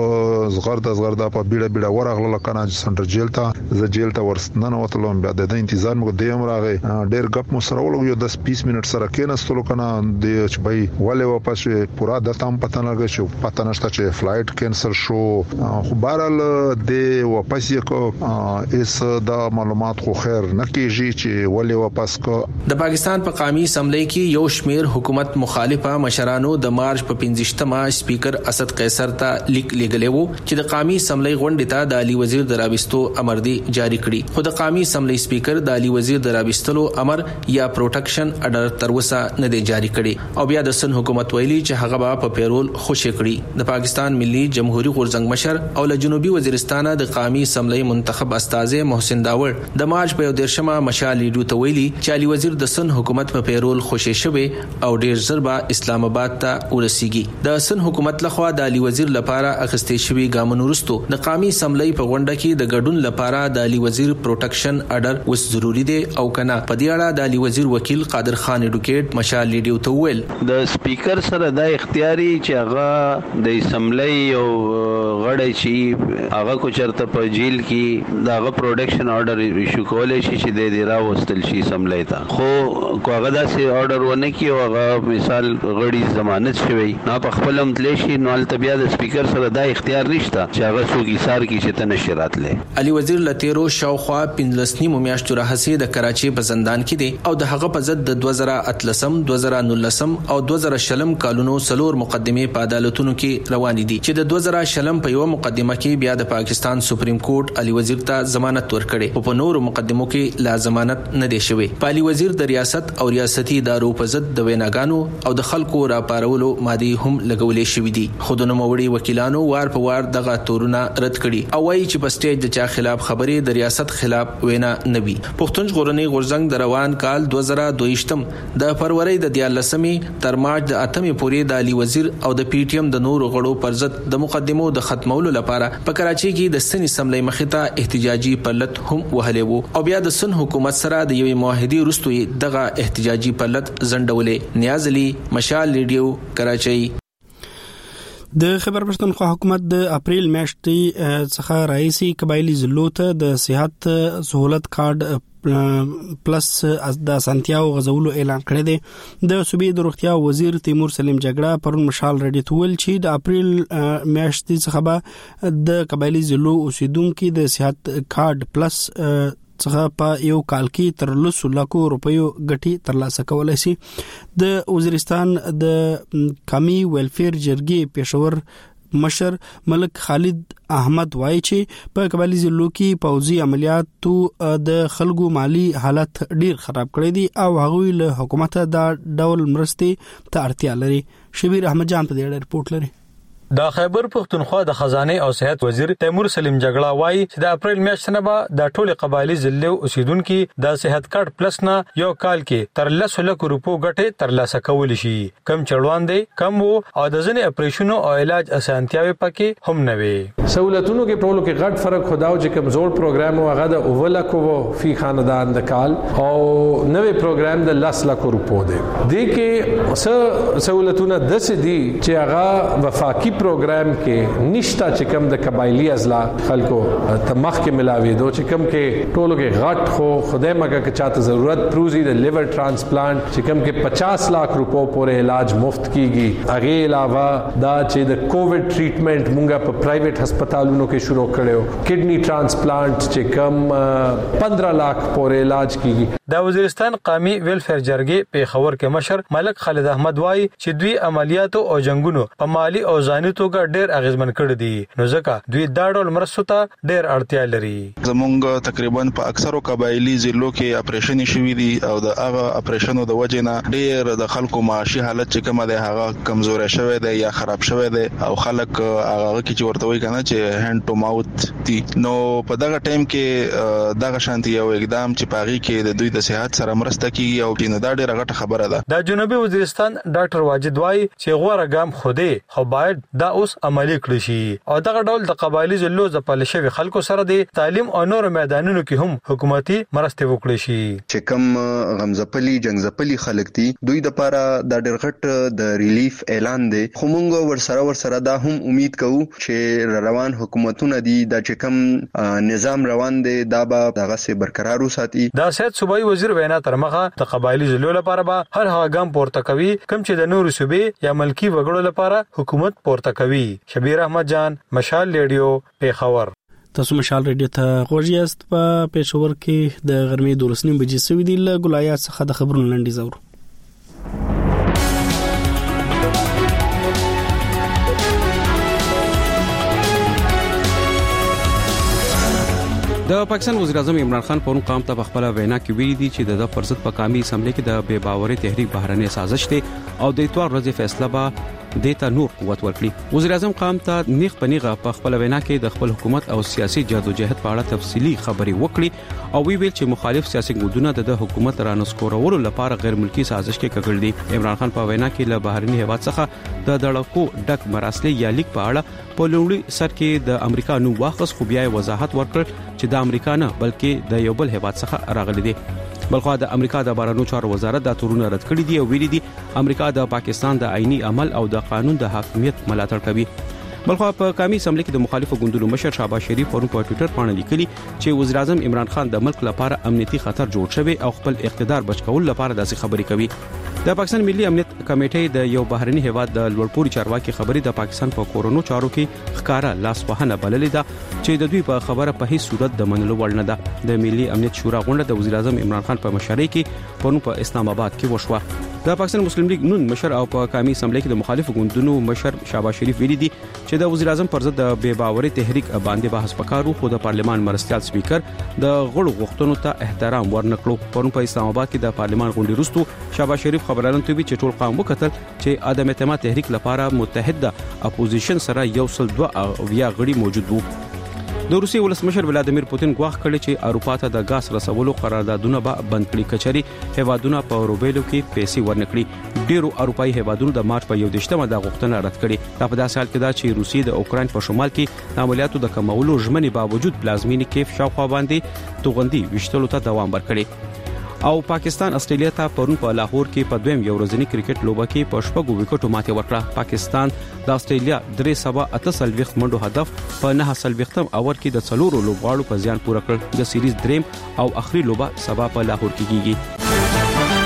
زغرد زغرد په بیړه بیړه ورغله کنه سنټر جیل ته ز جیل ته ورسنن وتلم بیا د انتظار مو دیم راغی ډیر غپ مو سره ولګ یو دس بیس منټ سره کېنستلو کنه د چې بای ولې واپس پورا د تام پته نه غشو پته نشته چې فلایټ کینسل شو خو بهرال د واپس یې اس د معلومات خو خیر نه کیږي چې ولې واپس کو د پاکستان په قومي اسمبلی کې یو شمیر حکومت مخالفه مشرانو د مارچ په پنځشتمه سپیکر اسد قیصر ته لیک لګلې وو چې د قومي اسمبلی غونډې ته د علي وزیر د رابطو امر دی جاری کړي خو د قومي اسمبلی سپیکر د علي وزیر د رابطلو امر یا پروټیکشن اډر تر اوسه نه دی جاری کړي او بیا د سن حکومت ویلي چې هغه په پیرول خوشی کړي د پاکستان ملي جمهوریت غورځنګ مشر او له جنوبي وزیرستان د قومي اسمبلی منتخب استاذ محسن داور د مارچ په دیرشمه مشال لیډو ته ویلي چې علي وزیر د سن حکومت په پیرول خوشی شوی او ډیر زربا اسلام آباد ته ورسیږي د سن حکومت لخوا د علي وزیر لپاره اخستې شوی ګامونو وروسته د قومي اسمبلی په غونډه کې د ګډون لپاره د علي وزیر پروټیکشن اډر وس ضروری دی او کنه په دې اړه د علي وزیر وکیل قادر خان اډوکیټ مشال لیډو ته ویل د سپیکر سره د اختیاري چې هغه د اسمبلی او غړی چې هغه کو چرته په جیل کې داغه پروټیکشن اډر ایشو کولای شي چې د دې راوستل شي اسمبلی ته خو کوغه داسې اورډر ونه کیو هغه مثال غړي ضمانت شوی نه په خپل متلی شي نو التبیا د سپیکر سره دا اختیار نشته چې هغه څوک ایثار کی چې تنشرات لې علي وزیر لتیرو شاوخوا پنځلسنی میاشتو راهسي د کراچي په زندان کې دی او د هغه په ضد د دوه زره اتلسم دوه زره نولسم او دوه زره شلم کالونو سلور مقدمه په عدالتونو کې روان دي چې د دوه زره شلم په یو مقدمه کې بیا د پاکستان سپریم کورټ علي وزیر ته ضمانت ورکړي او په نورو مقدمو کې لا ضمانت نه دی شوی علي وزیر د ریاست او ریاستي ادارو په ضد د ویناګانو او د خلکو راپارولو مادي هم لګولې شوې دي خودونو موړي وکیلانو وار په وار دغه تورونه رد کړي او وايي چې په سټیج د چا خلاف خبرې د ریاست خلاف وینا نه وي پښتون ژغورنې غورځنګ د روان کال دوه زره دویشتم د فروری د دیارلسمې تر مارچ د اتمې پورې د علي وزیر او د پی ټی ایم د نورو غړو پر ضد د مقدمو د ختمولو لپاره په کراچي کې د سن اسمبلی مخې ته احتجاجي پرلط هم وهلې وو او بیا د سن حکومت سره د یوې معاهدې وروسته دغه احتجاجي پرلط زندولې نیاز علي مشال لیډیو کراچي د خیبر پښتونخوا حکومت د اپریل میاشتې څخه رئیسي قبایلی ضلعو ته د صحت سہولت کارت پلس د سانتیاو غزولو اعلان کړی دی د صوبې د روغتیا وزیر تیمور سلیم جګړه پرون مشال رډي تول چې د اپریل میاشتې څخه به د قبایلی ضلعو اوسیدونکو د صحت کارت پلس څخه په یو کال کې تر لسو لکو روپیو ګټي ترلاسه کولای شي د وزیرستان د قومي ویلفیر جرګې پېښور مشر ملک خالد احمد وایي چې په قبایلی ضلعو کې پوځي عملیاتو د خلکو مالی حالت ډیر خراب کړی دي او هغوی له حکومت د ډول مرستې ته اړتیا لري شبیر احمد جان په دې اړه رپورت لري د خیبر پښتونخوا د خزانه او صحت وزیر تیمور سلیم جګړه وایي چې د اپریل میاشتې نه به د ټولو قبایلی ضلعو اوسیدونکو د صحت کارت پلس نه یو کال کې تر لسو لکو روپو ګټه ترلاسه کول شي کم چړوان دي کم وو او د ځنې اپریشنو او علاج اسانتیاوي پکې هم نه وي سہولتونو کې ټولو کې غټ فرق خداو چې کمزور پروګرام هغه د اوله کو فی خاندان د کال او نوې پروګرام د لس لکو روپو دی د کې څه سہولتونه د سدي چې هغه وفاقي پروګرام کې نشتا چې کوم د قبایلی ازلا خلکو تمخ کې ملاوي دو چې کوم کې ټولو کې غټ خو خدای مګه کې چاته ضرورت پروزي د لیور ټرانسپلانٹ چې کوم کې پچاس لک روپو پورې علاج مفت کیږي هغه علاوه دا چې د کووډ ټریټمنټ مونږه په پرایویټ هسپتالونو کې شروع کړو کډنی ټرانسپلانٹ چې کوم پندرہ لک پورې علاج کیږي د وزیرستان قومي ویلفیر جرګې پیښور کې مشر ملک خالد احمد وایي چې دوی عملیاتو او جنگونو په مالی او ځاني توګه ډېر اغیزمن کړی دي نو ځکه دوی دا ډول مرستو ته ډېر اړتیا لري زمونږ تقریبا په اکثرو قبایلی ضلعو کې اپریشن شوی دي او د هغه اپریشنو د وجې نه ډېر د خلکو معاشي حالت چې کومه ده هغه کمزوري شوی دی یا خراب شوی دی او خلک هغه کې چې ورته وایي کنه چې هند ټو ماوت دي نو په دغه ټایم کې دغه شانتي یو اقدام چې پاغي کې د دوی د صحت سره مرسته کوي او چې نه دا ډېر غټه خبره ده د جنوبي وزیرستان ډاکټر واجد وایي چې غوړه ګام خوده خو باید دا اوس عملي کړی شي او دغه ډول د قبایلی ځلو د پالیشوي خلکو سره د تعلیم او نور میدانونو کې هم حکومتي مرسته وکړي شي. چې کوم غمزپلي جنگزپلي خلک دي دوی د لپاره د ډېر غټ د ریلیف اعلان دی، خو موږ ورسره ورسره دا هم امید کوو چې روان حکومتونه دي د چې کوم نظام روان دی دا به دغه سي برقرار وساتي. دا سید صوبایي وزیر وینا تر مخه د قبایلی ځلو لپاره به هر هغه ګام پورته کوي کوم چې د نورو صوبې یا ملکی وګړو لپاره حکومت پورته کوي. شبیر احمد جان، مشال ریډیو، پیښور. تاسو مشال ریډیو ته غوږی یاست. په پېښور کې د غرمې دولس نیم بجې سوي دي. له ګلایات څخه د خبرونو لنډیز اورو. د پاکستان وزیر اعظم عمران خان پرون قوم ته خپل وینا کې ویلي دي چې د فرصت په قومي اسمبلی کې د بے باوري تحریک بهرنۍ سازش دی او د اتوار ورځې فیصله به دیتا نور قوت ورکړي. وزیر اعظم قوم ته نیغ پنیغه په خپل وینا کې د خپل حکومت او سیاسي جدوجہد په اړه تفصیلی خبري وکړي او وی ویل چې مخالف سیاسي ګوندونه د حکومت رانسکورولو لپاره غیر ملکی سازش کې کګړ دي. عمران خان په وینا کې له بهرني هیواد څخه د دړکو ډک مراسلې یا لیک په اړه په لومړي سر کې د امریکا نو واخص خو بیا وضاحت ورکړ چې د امریکا نه بلکې د یو بل هیواد څخه راغلي دي. بلخو د امریکا د بهرنیو چارو وزارت دا تورونه رد کړی دي او ویلي دي امریکا د پاکستان د آئینی عمل او د قانون د حاکمیت ملاتړ کوي. بلخو په قومي اسمبلی کې د مخالفو ګوندونو مشر شهباز شریف پرون په ټوئیټر باندې لیکلي چې وزیر اعظم عمران خان د ملک لپاره امنیتي خطر جوړ شوی او خپل اقتدار بچ کول لپاره داسې خبرې کوي. د پاکستان ملي امنیت کمیټې د یو بهرني هیواد د لوړپوړي چارواکي خبرې د پاکستان په کورونو چارو کې ښکارا لاس وهنه بللې ده چې د دوی په خبره په هیڅ صورت د منلو وړ نه ده. د ملي امنیت شورا غونډه د وزیر اعظم عمران خان په مشرۍ کې پرون په اسلام آباد کې وشوه. د پاکستان مسلم لیگ نون مشر او په قومي اسمبلی کې د مخالفو ګوندونو مشر شهباز شریف ویلي دي چې د وزیر اعظم پر ضد د بے باوري تحریک باندې بحث وکړو خو د پارلمان مرستيال سپیکر د غړو غوښتنو ته احترام ورنکړو. پرون په اسلام آباد کې د پارلمان غونډې وروسته شهباز شریف خبرلاندې وی چې ټول قوم وکتل چې عدم اعتماد تحریک لپاره متحده اپوزیشن سره یو سل دوه یا غړي موجود وو. د روسي ولسمشر ولادیمیر پوتین غواخ کړی چې اروپا ته د غاز رسولو قراردادونه به بند کړي کچري هیوادونه په روبېلو کې پیسې ورنکړي. ډیرو اروپאי هیوادونو د مارچ په یو دیشتمه د غوښتنه رد کړي. دا په داسې حال کې دا چې روسي د اوکرين په شمال کې عملیاتو د کمولو ژمنې باوجود پلازمینی کیف شاوخوا باندې توغندي وشتلو ته دوام ورکړي. او پاکستان استرالیا ته پرون په لاهور کې په دویم یو ورځنی کرکټ لوبه کې په شپږو وکټو ماتې ورکړه. پاکستان د استرالیا درې سبا اته سلويخت منډو هدف په نه سلويختم اور کې د څلورو لوبغاړو په زیان پوره کړ. د سیریز دریم او اخري لوبه سبا په لاهور کې کیږي.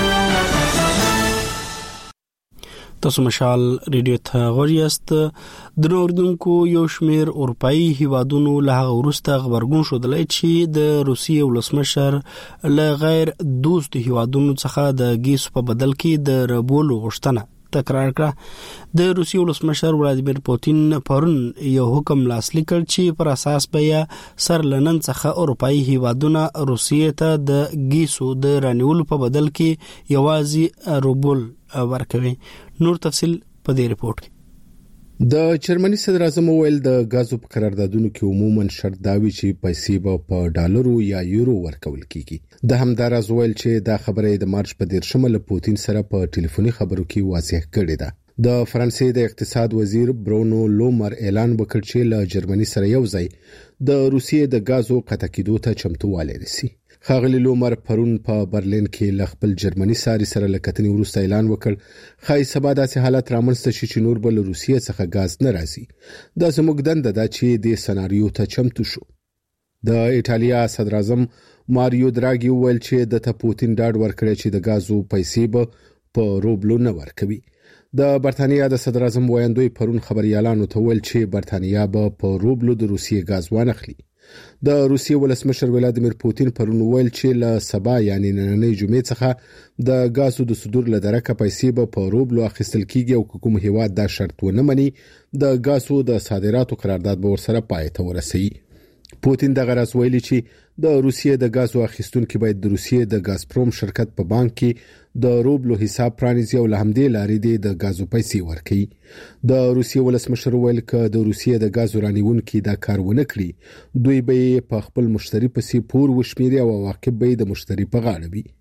تاسو مشال ریډیو ته غوړیاست. د نوردونکو یو شمیر اروپאי هیوادونو له وروسته خبرګون شودلای چې د روسیې ولسمشر له غیر دوست هیوادونو څخه د ګیس په بدل کې د ربولو غوښتنه تکرار کړه. د روسیې ولسمشر ولادیمیر پوتین پرون یو حکم لاسلیک کړ چې پر اساس به سر لنن څخه اروپאי هیوادونه روسیې ته د ګیسو د رانیولو په بدل کې یوازې روبل ورکوي. نور تفصيل په دې رپورت کې. د جرمني صدر اعظم ویل د غازو په قراردادونو کې عموما شرط داوي چې پیسې به په ډالرو یا یورو ورکول کیږي. د همدارز ویل چې دا خبره د مارچ په دیرشمه له پوتین سره په ټلیفوني خبرو کې واضح کړې ده. د فرانسې د اقتصاد وزیر برونو لومر اعلان وکړ چې له جرمني سره یو ځای د روسیې د غازو قطع کېدو ته چمتووالی نیسي. خاغلی لومر پرون په برلین کې ل خپل جرمني ساري سره لکتنې وروسته اعلان وکړ خای سبا داسې حالت رامنځته شي چې نور بل روسیې څخه غاز نه راځي. دا زموږ دنده ده چې د سناریو ته چمتو شو. د ایتالیا صدر اعظم ماریو دراګي ویل چې د ته پوتین ډاډ ورکړي چې د غازو پیسې به په روبلو نه ورکوي. د برتانیا د صدر اعظم وایندوی پرون خبريالانو ته ویل چې برتانیا به په روبلو د روسیې غاز وانخلي. د روسیې ولسمشر ولادیمیر پوتین پرون ویل چې له سبا یعنی نننۍ جمعې څخه د غازو د صدور لدرکه پیسې به په روبلو اخیستل کیږي او کوم هیواد دا شرط ونه مني د غازو د صادراتو قرارداد به ورسره پای ته ورسوي. پوتین د غرض ویلي چې د روسیې د غازو اخیستونکو باید د روسیې د غازپروم شرکت په بانک کې د روبلو حساب پرانیزي او لهمدې لارې د غازو پیسې ورکړي. د روسیې ولسمشر ویل ک د روسیې د غازو رانیونکو دا کارونه کړی دوی به په خپل مشتری پسې پور وشمیري او عواقب به د مشتری په غاړه وي.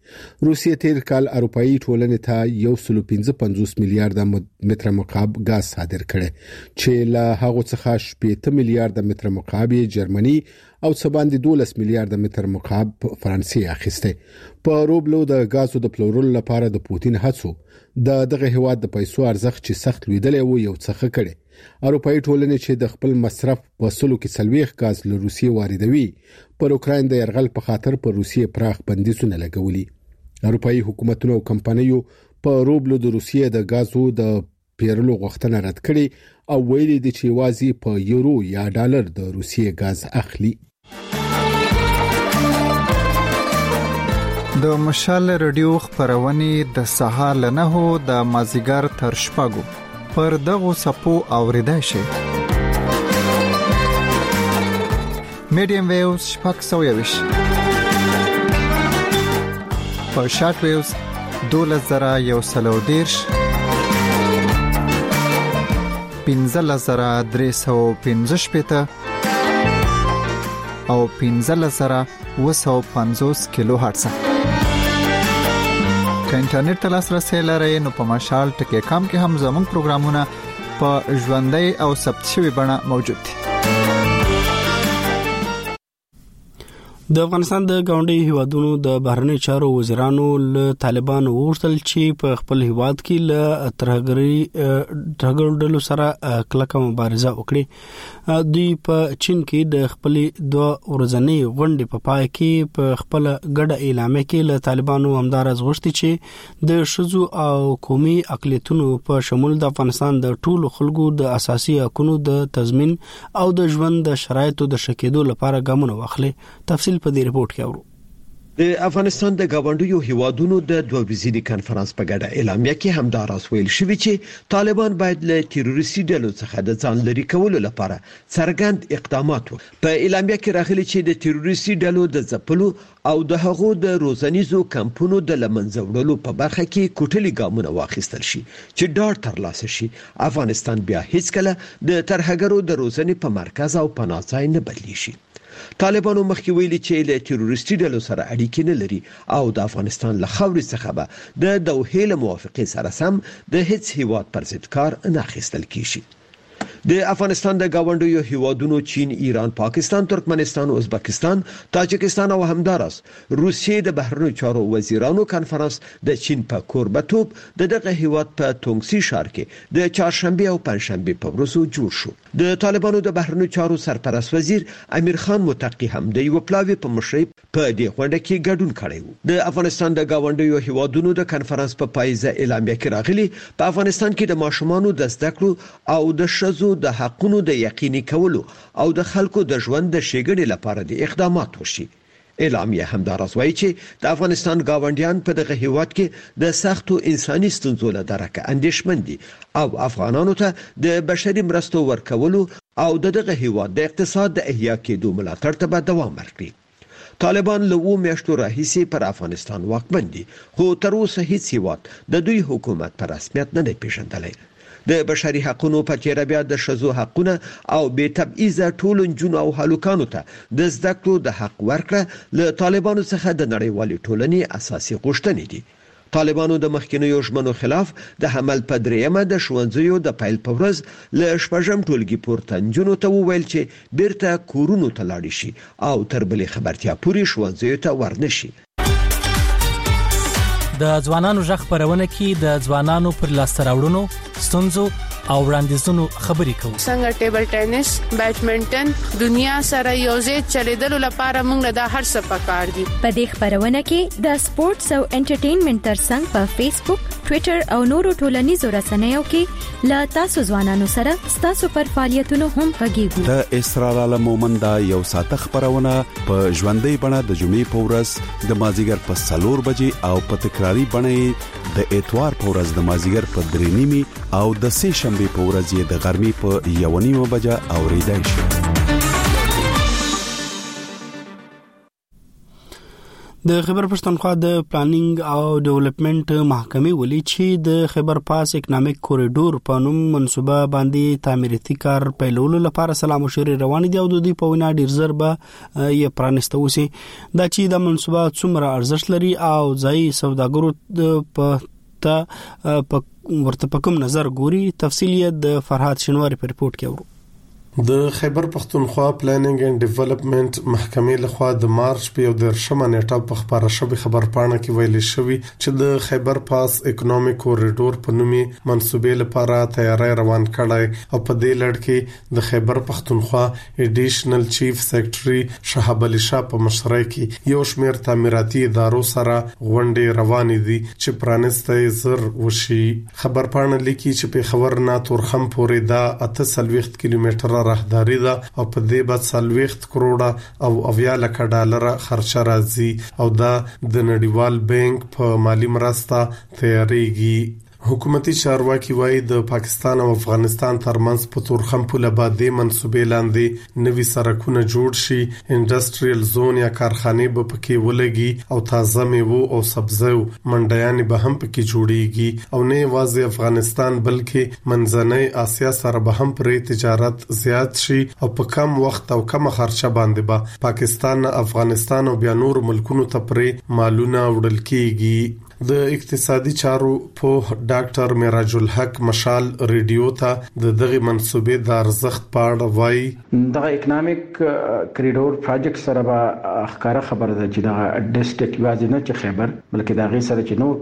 روسیه تیر کال اروپאי ټولنې ته یو سل پنځه پنځوس میلیارډ متر مکعب غاز صادر کړي چې له هغه څخه شپږ میلیارډ متر مکعب جرمني او څه باندې دولس میلیارډ متر مکعب فرانسې اخیسته په روبلو د غازو د پلورلو لپاره د پوتین هڅو د دغه هواد د پیسو ارزښت چې سخت لیدلې و یو څه کړي اروپאי ټولنې چې د خپل مصرف په سلو کې سلويخ غاز له روسیې واردوي پر اوکرين د يرغل په خاطر پر روسیې پراخ بندیزونه لګولي اروپאי حکومتونو او کمپنیو په روبلو د روسیې د غازو د پیرلو غوښتنه رد کړي او ویلي دي چې وازي په یورو یا ډالر د روسیې غاز اخلي. د مشال رادیو خبرونه د سهار لنهو د مازیګر تر شپږو پر دغه سپو اوریدای شي. میډیم ویوز شپږ سوه یوش په شارټ ویوز دولس زره یو سلو دیرش پنځه زره درې سوه پنځه شپېته او پنځه زره اوه سوه پنځوس کیلو هرتز. که انټرنیټ ته لاسرسي لرئ نو په مشال ټکی کام کې هم زموږ پروګرامونه په ژوندۍ او ثبت شوی بڼه موجود دي. د افغانستان د ګاونډي هیوادونو د بهرنی چارو وزیرانو له طالبانو وغوښتل چې په خپل هیواد کې له ترهګري ترهګرو سره کلکه مبارزه وکړي. دوی په چین کې د خپل دوه ورځنی غونډې په پای کې په خپل ګډه اعلامیه کې له طالبانو همدارز غوښتي چې د شذو او قومي اقلیتونو په شمول د افغانستان د ټولو خلکو د اساسي حقوقو د تضمین او د ژوند د شرایطو د شکېدو لپاره ګامونه واخلي. تفصیل په دې رپورت کې اورو. د افغانستان د ګاونډیو هیوادونو د دوه ورځني کانفرنس په ګډه اعلامیه کې همداراز ویل شوی چې طالبان باید له تروریستي ډلو څخه د ځان لري کولو لپاره څرګند اقدامات وکړي. په اعلامیه کې راغلي چې د تروریستي ډلو د ځپلو او د هغو د روزنیزو کمپونو د لمنځه وړلو په برخه کې کوټلي ګامونه واخیستل شي چې ډاډ ترلاسه شي افغانستان بیا هیڅ کله د ترهګرو د روزنې په مرکز او پناه ځای نه بدلی شي. طالبانو مخکې ویلي چې له تروریستي ډلو سره اړیکې نه لري او د افغانستان له خاورې څخه به د دوحې له موافقې سره سم د هیڅ هیواد پر ضد کار نه اخیستل کیږي. د افغانستان د ګاونډیو هیوادونو چین، ایران، پاکستان، ترکمنستان، ازبکستان، تاجکستان او همدارس روسیې د بهرنیو چارو وزیرانو کانفرنس د چین په کوربتوب د دغه هیواد په تونګسي ښار کې د چهارشنبه او پنځشنبه په ورځو جوړ شو. د طالبانو د بهرنیو چارو سرپرست وزیر امیر خان متقی هم د یو پلاوی په مشرۍ په دې غونډه کې ګډون کړی و. د افغانستان د ګاونډیو هیوادونو د کانفرنس په پایزه اعلامیه کې راغلي په افغانستان کې د ماشومانو د زده کړو او د شذو د حقونو د یقیني کولو او د خلکو د ژوند د ښېګڼې لپاره د اقدامات وشي. اعلامیه همداراز وایي چې د افغانستان ګاونډیان په دغه هیواد کې د سختو انساني ستونزو له درکه اندېښمن دي او افغانانو ته د بشري مرستو ورکولو او دغه هیواد د اقتصاد د احیا کېدو ملاتړ ته به دوام ورکړي. طالبان له اوو میاشتو راهیسې پر افغانستان واکمن دي خو تر اوسه هیڅ هیواد د دوی حکومت په رسمیت نه دی پیژندلی. د بشري حقوقو په تیر بیا د شذو حقونه او بې تبعیضه ټول جنو او هلوکانو ته د زده کړو د حق ورکړه له طالبانو څخه د نړیوالې ټولنې اساسي غوښتنې دي. طالبانو د مخکینیو ژمنو خلاف د حمل په دریمه د ښوونځیو د پیل په ورځ له شپږم ټولګي پورته نجونو ته وویل چې بیرته کورونو ته لاړ شي او تر بلې خبرتیا پورې ښوونځیو ته ورنشي. د ځوانانو ژغ خبرونه کې د ځوانانو پر لاسته راوړنو، ستونزو او وړاندیزونو خبرې کوو. څنګه ټیبل ټینس، بیډمنټن دنیا سره یوځای چلیدلو لپاره موږ د هر څه پکار دي. په دې خبرونه کې د سپورتس او انټرټینمنټ ترڅنګ په فیسبوک، ټوئیټر او نورو ټولنیزو رسنیو کې لا تاسو ځوانانو سره تاسو پر فعالیتونو هم غږیږو. د اسرار عالم مومند یو ساته خبرونه په ژوندۍ بڼه د جمعې په ورځ د مازیګر په څلور بجې او په تکراری بڼه د اتوار په ورځ د مازیګر په درې نیمي او د سه شنبه په ورځ یې د غرمې په یو نیمه بجه اوریدای شي. د خیبر پښتونخوا د پلانینګ او ډیولپمنٹ محکمې ولې چې د خیبر پاس اکونومیک کوریډور په نوم منصوبه باندې تعمیراتي کار پیلولو لپاره سلام مشورې روان دي او د دې په وینا ډیر زر به یې پرانسته وسی دا چې د منصوبه څومره ارزښت لري او ځای سوداګرو په ته په ورته په کوم نظر ګوري تفصیل یې د فرهاد شنواری په ریپورت کې ورو د خیبر پښتونخوا پلانینګ اینڈ ډیولپمنٹ محکمې لخوا د مارچ په یو درشمه نیټه په خبره شوی خبر پاڼه کې ویل شوی چې د خیبر پاس اکونومیک کوریډور په نومي منصوبې لپاره تیاری روان کړای او په دې لړ کې د خیبر پښتونخوا ایډیشنل چیف سیکریټري شهاب علي شاه په مشرۍ کې یو شمېر تعمیراتي ادارو سره غونډې روانې دي چې پرانسته زر وشي. خبر پاڼه لیکي چې په خبر نه تورخم پورې دا اته سلويخت کیلومتره راهداري ده او په دې بعد سلويخت کروڑه او اویا لک ډالر خرچه راځي او دا د نړیوال بانک په مالی مرسته تیاریږي. حکومتي چارواکي وایي د پاکستان او افغانستان ترمنځ په تورخم پوله باندې منصوبې لاندې نوي سرکونه جوړ شي، انډستریل زون یا کارخانې به پکې ولګي او تازه میوه او سبزیو منډیان به هم پکې جوړيږي او نه یوازې افغانستان بلکې منځنۍ اسیا سره به هم پر تجارت زیات شي او په کم وخت او کم خرچه باندې به پاکستان افغانستان او بیا نور ملکونو ته پرې مالونه وړل کیږي. د اقتصادي چارو په ډاکټر معراج الحق مشال ریډیو ته د دغه منصوبې د ارزښت په اړه وایي دغه اکونومیک کوریډور پروجیکټ سره به ښکارا خبره ده چې دغه ډیسټریکټ یوازې نه چې خیبر بلکې دغه سره چې نور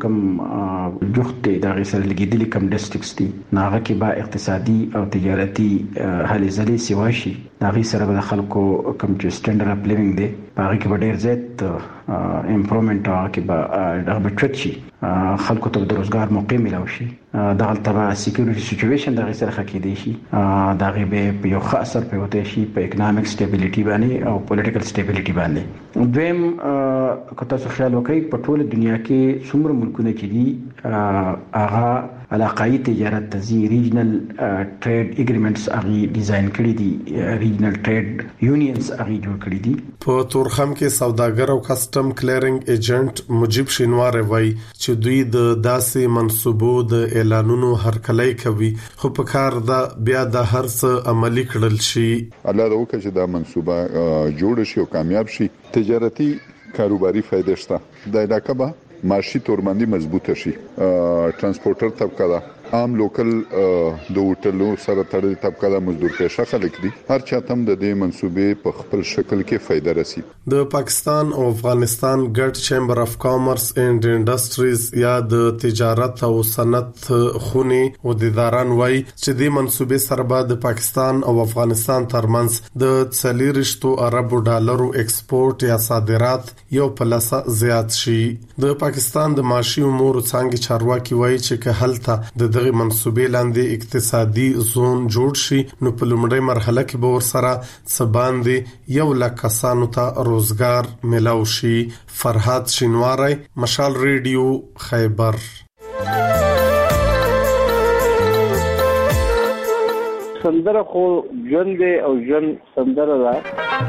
کم جوخت دي دغه سره لګیدلي کم ډیسټریکټس دي ناغه کې به اقتصادي او تجارتي هلې ځلې سیواشي دغه سره به خلکو کم چې سټانډرډ اپ لیوینګ دي هغه کې به ډیر زیات امپروومنت هغه کې به دغه بچت شي خلکو ته د روزګار موقع ملو شي دغه تبع سکیورټي سچويشن دغه سره خکې دي شي دغه به په یو ښه اثر پوتې شي په اکونومیک سټیبিলিټي باندې او پولیټیکل سټیبিলিټي باندې. دویم کته څه خیال وکړي په ټوله دنیا کې څومره ملکونه چې دي هغه علاقائی تجارت تزي ریجنل ټریډ اګریمنټس اغي ډیزاین کړی دي ریجنل ټریډ یونینز اغي جوړ کړی دي. په تورخم کې سوداګر او کسٹم کلیرینګ ایجنټ مجيب شینوار وایي چې دوی د داسې منصوبو د اعلانونو هرکلی کوي خو په کار دا بیا د هر څه عملی کړل شي. الله دې وکړي چې دا منصوبه جوړ شي او کامیاب شي. تجارتي کاروباري فائدې شته د علاقې به معاشي تورمندي مضبوطه شي. ترانسپورټر طبقه ده عام لوکل د هوټلو سره تړلې طبقه د مزدور پیشه خلک دي هر چاته هم د دې منصوبې په خپل شکل کې فائدہ رسي. د پاکستان او افغانستان ګډ چیمبر اف کامرس اینڈ انډستریز یا د تجارت او صنعت خونی او د اداران وای چې د منصوبې سره به د پاکستان او افغانستان ترمنځ د څلورشتو اربو ډالرو ایکسپورت یا صادرات یو پلسه زیات شي. د پاکستان د معاشي امور څنګه چارواکي وای چې که هلته د دغه منصوبې لاندې اقتصادي زون جوړ شي نو په لومړۍ مرحله کې به ورسره څه باندې یو لک کسانو ته روزګار ملاو شي. فرهاد شینواری مشال ریډیو خیبر. سندره خو ژوند او ژوند سندره ده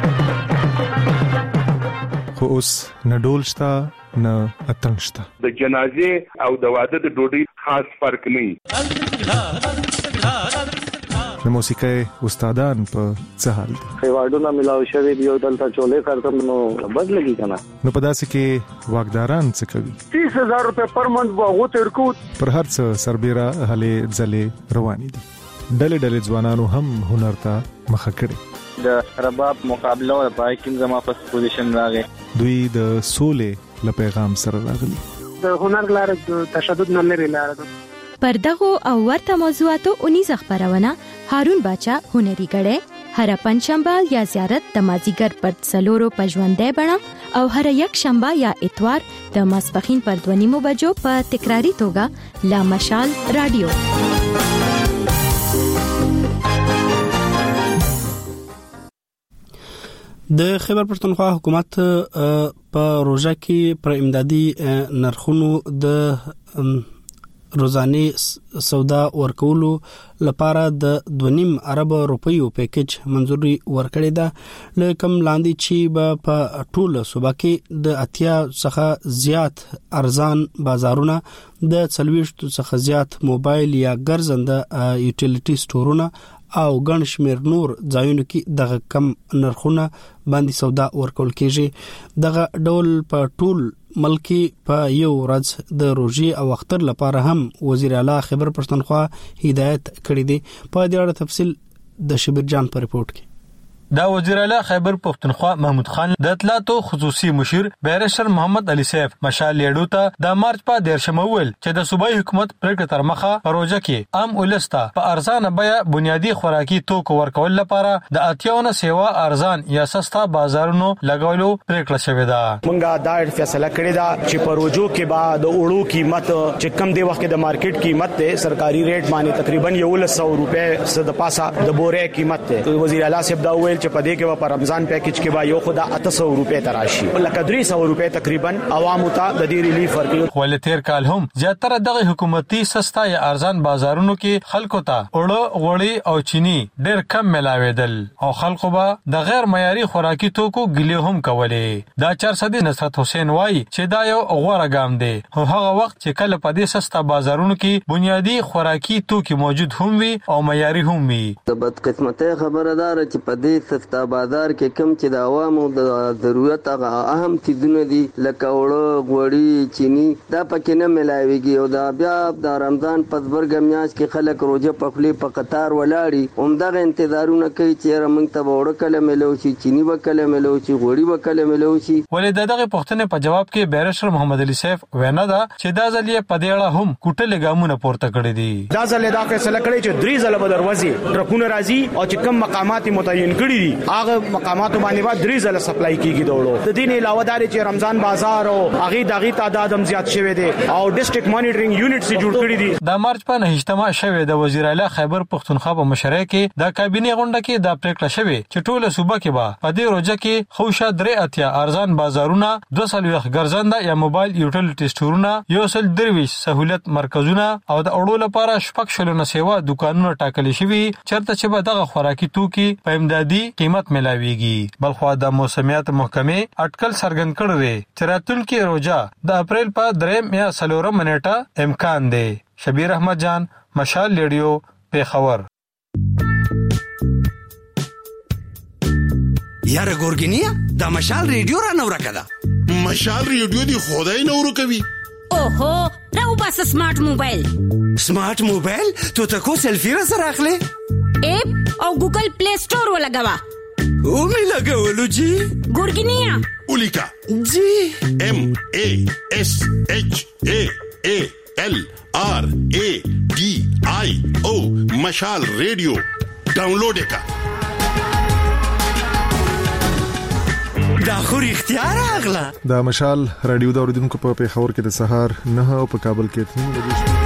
خو اوس نه ډول شته نه اتڼ شته. د جنازې او د واده د ډوډۍ خاص فرق نه. د موسیقۍ استادان په څه حال دي؟ ایوارډونه ملاو شوی دی او دلته چولې کارتم نو بد لګی کنه. نو په داسې کې واګداران څه کوي؟ تیس هزار روپے پر منټ واغو ترکو پر هر څه سربېره هلې ځلې روانې دي. ډلې ډلې ځوانانو هم هنر ته مخه کړي. د رباب مقابله او پای کې زما په پوزیشن راغی. دوی د سولې له پیغام سره راغلي. د هنر لار د تشدد نه لري لار ده. پر دغه او ورته موضوعاتو اونیز خبرونه هارون باچا هنري غړې هر پنځشنبه یا زیارت د مازیګر پر څلورو پژوندې بڼه او هر یک شنبه یا اتوار د ماسپخین پر دوه نیمو بجو په تکراری توګه لا مشال رادیو. د خیبر پښتونخوا حکومت په روزه کې پر امدادي نرخونو د روزاني سودا ورکولو لپاره د دوه نیم ارب روپیو پیکج منځوري ورکړی ده لکه لاندې چې به په ټول صوبه کې د اتیا څخه زیات ارزان بازارونه د څلويشت څخه زیات موبایل یا ګرځنده یوټیلیټي سټورونه او ګڼ شمیر نور ځایونو کې دغه کم نرخونه باندې سودا ورکول کیږي دغه ډول په ټول ملکی په یو ورځ د روزي او اختر لپاره هم وزیر اعلی خیبر پښتونخوا هدایت کړی دی په دې اړه تفصیل د شبیر جان په ریپورت کې دا وزیر اعلی خیبر پختونخوا محمود خان د اطلاعاتو خصوصي مشیر بیرشر محمد علي سیف مشال لیډو ته د مارچ په دیرشم ول چې د صوبایي حکومت پریکړه تر مخه پروژه کې عام ولستا په ارزانه بیا بنیادی خوراکي توکو ورکول لپاره د اتیاونه سیوا ارزان یا سستا بازارونو لګولو پریکړه شوې ده مونږه دا فیصله کړې ده چې پروژو کې بعد وړو قیمت چې کم دی وخت د مارکیټ قیمت ته سرکاري ریټ باندې تقریبا یو سو روپے صد پاسه د بورې قیمت ته وزیر اعلی صاحب دا ویل چې په دې کې په رمضان پیکج کې با یو خدا اته سو روپے تراشي لکه درې سو روپے تقریبا عوامو ته د دې ریلیف ورکړي ول تیر کال هم زیاتره دغه حکومتي سستا یا ارزان بازارونو کې خلکو ته اورو غوړي او چینی ډېر کم ملاویدل او خلکو به د غیر معیاري خوراکي توکو ګلې هم کولې دا چار صدې نصرت حسین وای چې دا یو غوړه ګام دی خو هغه وخت چې کله په دې سستا بازارونو کې بنیادی خوراکي توکي موجود هم وي او معیاري هم وي د بدقسمتۍ خبردار چې په دې سستا بازار کې کم چې د عوامو د ضرورت هغه اهم چیزونه دي لکه وړو غوړي چینی دا پکې نه ملاويږي او دا بیا د رمضان په برګ میاش کې خلک روزه په خپل په قطار ولاړی همدغه انتظارونه کوي چې موږ ته وړو کله ملو شي چینی وکله ملو شي غوړي وکله ملو شي ولې دغه پښتنه په جواب کې بیرشر محمد علي سیف وینا ده چې دا ځلې په دې اړه هم کوټه لګامونه پورته کړی دي دا ځلې دا فیصله کړی چې درې ځله به دروازې ټرکونه راځي او چې کم مقامات متعین کړي دي هغه مقامات باندې بعد درې ځله سپلای کیږي دوړو د دې نه علاوه دا چې رمضان بازار او هغه دغه تعداد هم زیات شوی دی او ډیسټریکټ مانیټرینګ یونټ سي جوړ کړی دي د مارچ په نهشتمه شوی د وزیر اعلی خیبر پختونخوا په مشرۍ کې د کابینه غونډه کې د پریکړه شوی چې ټوله صوبه کې به په دې روزه کې خوشا درې اتیا ارزان بازارونه دوه سل وخت ګرځنده یا موبایل یوټیلیټی سټورونه یو سل درویش سہولت مرکزونه او د اورو لپاره شپږ شلونه سیوا دکانونه ټاکل شوی چرته چې به دغه خوراکي توکي په امدادي قیمت ملاويږي بلخو د موسمیات محکمه اټکل سرګن کړی چې راتلونکي روزه د اپریل په دریم یا څلورم منېټه امکان دی شبیر احمد جان مشال لیډیو پیښور یاره ګورګینیا د مشال ریډیو را نور کړه مشال ریډیو دی خدای نور کوي اوهو راو بس سمارټ موبایل سمارټ موبایل تو تکو سلفی را سره اخلي اپ او ګوګل پلی سٹور ولګوا او می لګولو جی ګورګینیا اولیکا جی ام ا اس اچ ا ا ال آر ا ډي آی او مشال ریډیو ډاونلوډ کا دا خو اختیار اغلا دا مشال رادیو دا اوریدونکو په پیښور کې د سهار نه او په کابل کې تنو لګیږي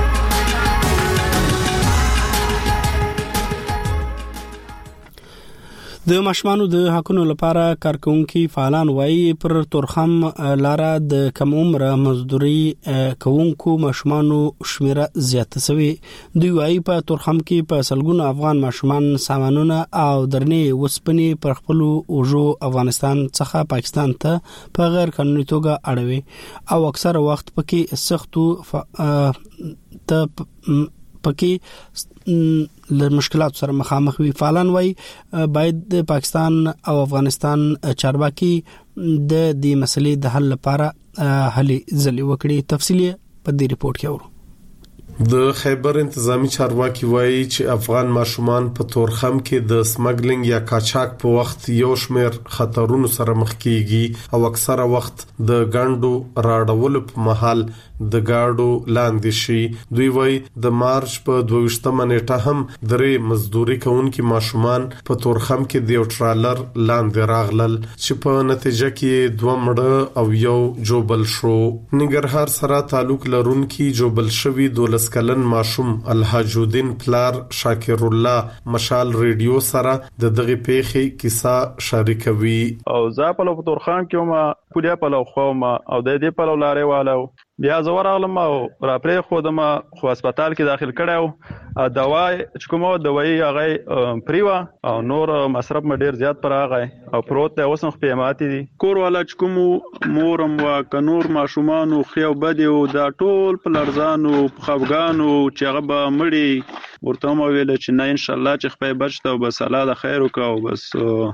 د ماشومانو د حقونو لپاره کارکونکي فعالان وایي پر تورخم لاره د کم عمر مزدوري کوونکو ماشومانو شمیره زیاته شوی دوی وایي په تورخم کې په سلګونو افغان ماشومان سامانونه او درنې وسپنې پر خپل اوجو افغانستان څخه پاکستان ته په غیر قانوني توګه اړوي او اکثره وخت پکې سختو ته پکې له مشکلات سره مخامخ وي فعالان وای باید د پاکستان او افغانستان چارواکي د دې مسلې د حل لپاره هلي ځلې وکړي تفصیلی په دې ریپورت کې اورو د خیبر انتظامی چارواکي وایي چې افغان ماشومان په تورخم کې د سمګلینګ یا کاچاک په وخت یو شمیر خطرونو سره مخ کیږي او اکثره وخت د ګاندو راډول په محل د گاډو لاندې شي دوی وایي د مارچ په دویشتمه نیټه هم درې مزدوري کوونکي ماشومان په تورخم کې د یو ټرالر لاندې راغلل چې په نتیجه کې دوه مړه او یو جوبل شو نګرهار سره تعلق لرونکي جوبل شوی دولس کلن ماشوم الحاج الدین پلار شاکر الله مشال ریډیو سره د دغه پیخي کیسه شریکوي او زه په تورخم کې ما پولیا په لو خو ما او د دې په لارې والو بیا زه ورغلم او را پرې خودم خو هسپتال کې داخل کړو دوا چې کومه دوايي هغه پریوا او نور مصرف م ډیر زیات پر هغه او پروت ته اوس خو پیماتې دي کور والا چې کوم مورم وا کنور ماشومان او خيو بده او دا ټول په لړزانو په خفګانو چې هغه به مړي ورته مو ویل چې نه ان شاء الله چې خپل بچته او بس الله د خیر وکاو بس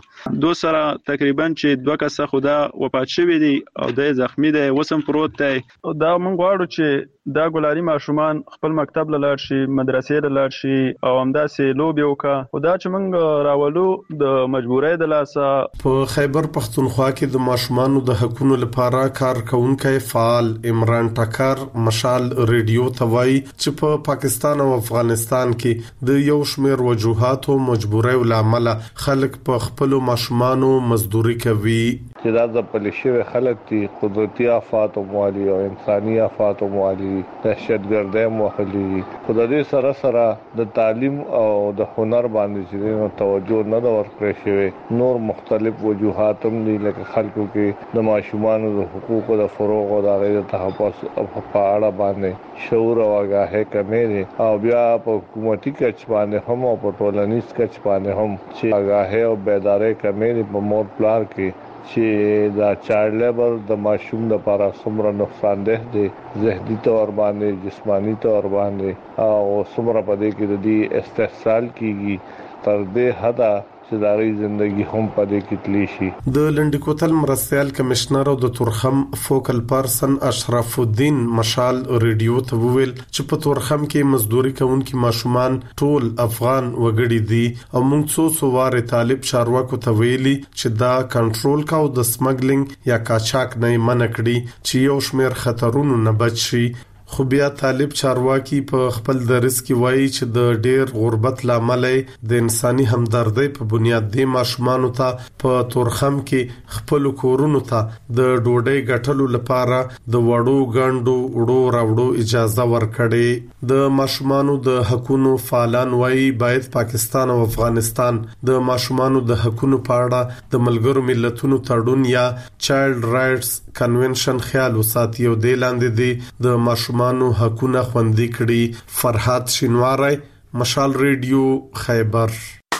دو سره تقریبا چې دوه کسه خدا وفات شوی دي او د زخمی دی وسم پروت دی دا مونږ غواړو چې دا ګلاري ماشومان خپل مکتب لاله شي مدرسې لاله شي او همداسې لوبي وکا خدا چې مونږ راولو د مجبورۍ د لاسه په خیبر پختونخوا کې د ماشومانو د حقوقو لپاره کار کوونکی فعال عمران ټکر مشال ریډیو توای چې په پاکستان او افغانستان کې د یو شمېر وجوهات او مجبورۍ لامل خلک په خپل ماشومانو مزدوري کوي چې دا د پلیشي خلک دي قدرتي آفات او مالی او انساني آفات او مالی دهشتګردۍ موخلي خدای سره سره د تعلیم او د هنر باندې چې توجه نه ورکړي شوی نور مختلف وجوهات هم دي لکه خلکو کې د ماشومانو د حقوقو د فروغ او د غیر تحفظ په اړه باندې شعور او آگاهي کمې دي او بیا په حکومتي کچ باندې هم او په ټولنیز کچ باندې هم چې آگاهي او بیداری کمې دي په مور پلار کې چې دا چایلډ لیبر د ماشوم لپاره څومره نقصان ده دي ذهني تور باندې جسمانی تور باندې او څومره په دې کې د دې استحصال کیږي تر دې حدا چې داري ژوندۍ هم پدې کې تلی شي د لنډکوتل مرستيال کمشنر او د تورخم فوکل پرسن اشرف الدین مشال ریډیو ته ویل چې په تورخم کې مزدوري کوونکي ماشومان ټول افغان وګړي دي او موږ څو څو واره طالب چارواکو ته ویلي چې دا کنټرول کاو د سمګلینګ یا کاچاک نه منع کړي چې یو شمېر خطرونو نه بچ شي خو بیا طالب چارواکي په خپل درس کې وایي چې د ډېر غربت لامل د انساني همدردۍ په بنیاد د ماشومانو ته په تورخم کې خپل کورونو ته د ډوډۍ ګټلو لپاره د وړو غاندو وړو راوړو اجازه ورکړي د ماشومانو د حقوقو فعالان وایي باید پاکستان او افغانستان د ماشومانو د حقوقو په اړه د ملګرو ملتونو تړون یا چایلډ رائټس کنونشن خیال وساتي او د لاندې دي د ماشومانو حقوقونه خوندي کړي فرحات شینواری مشال ریډیو خیبر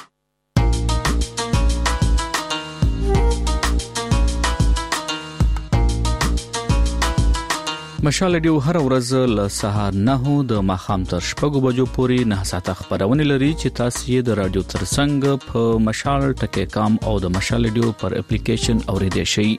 مشال ریډیو هر ورځ له سهار نه د ماخام تر شپږو بجو پورې نه ساعته خبرونه لري چې تاسو یې د رادیو ترڅنګ په مشال ټکی کام او د مشال ریډیو پر اپلیکیشن اوریدئ شئ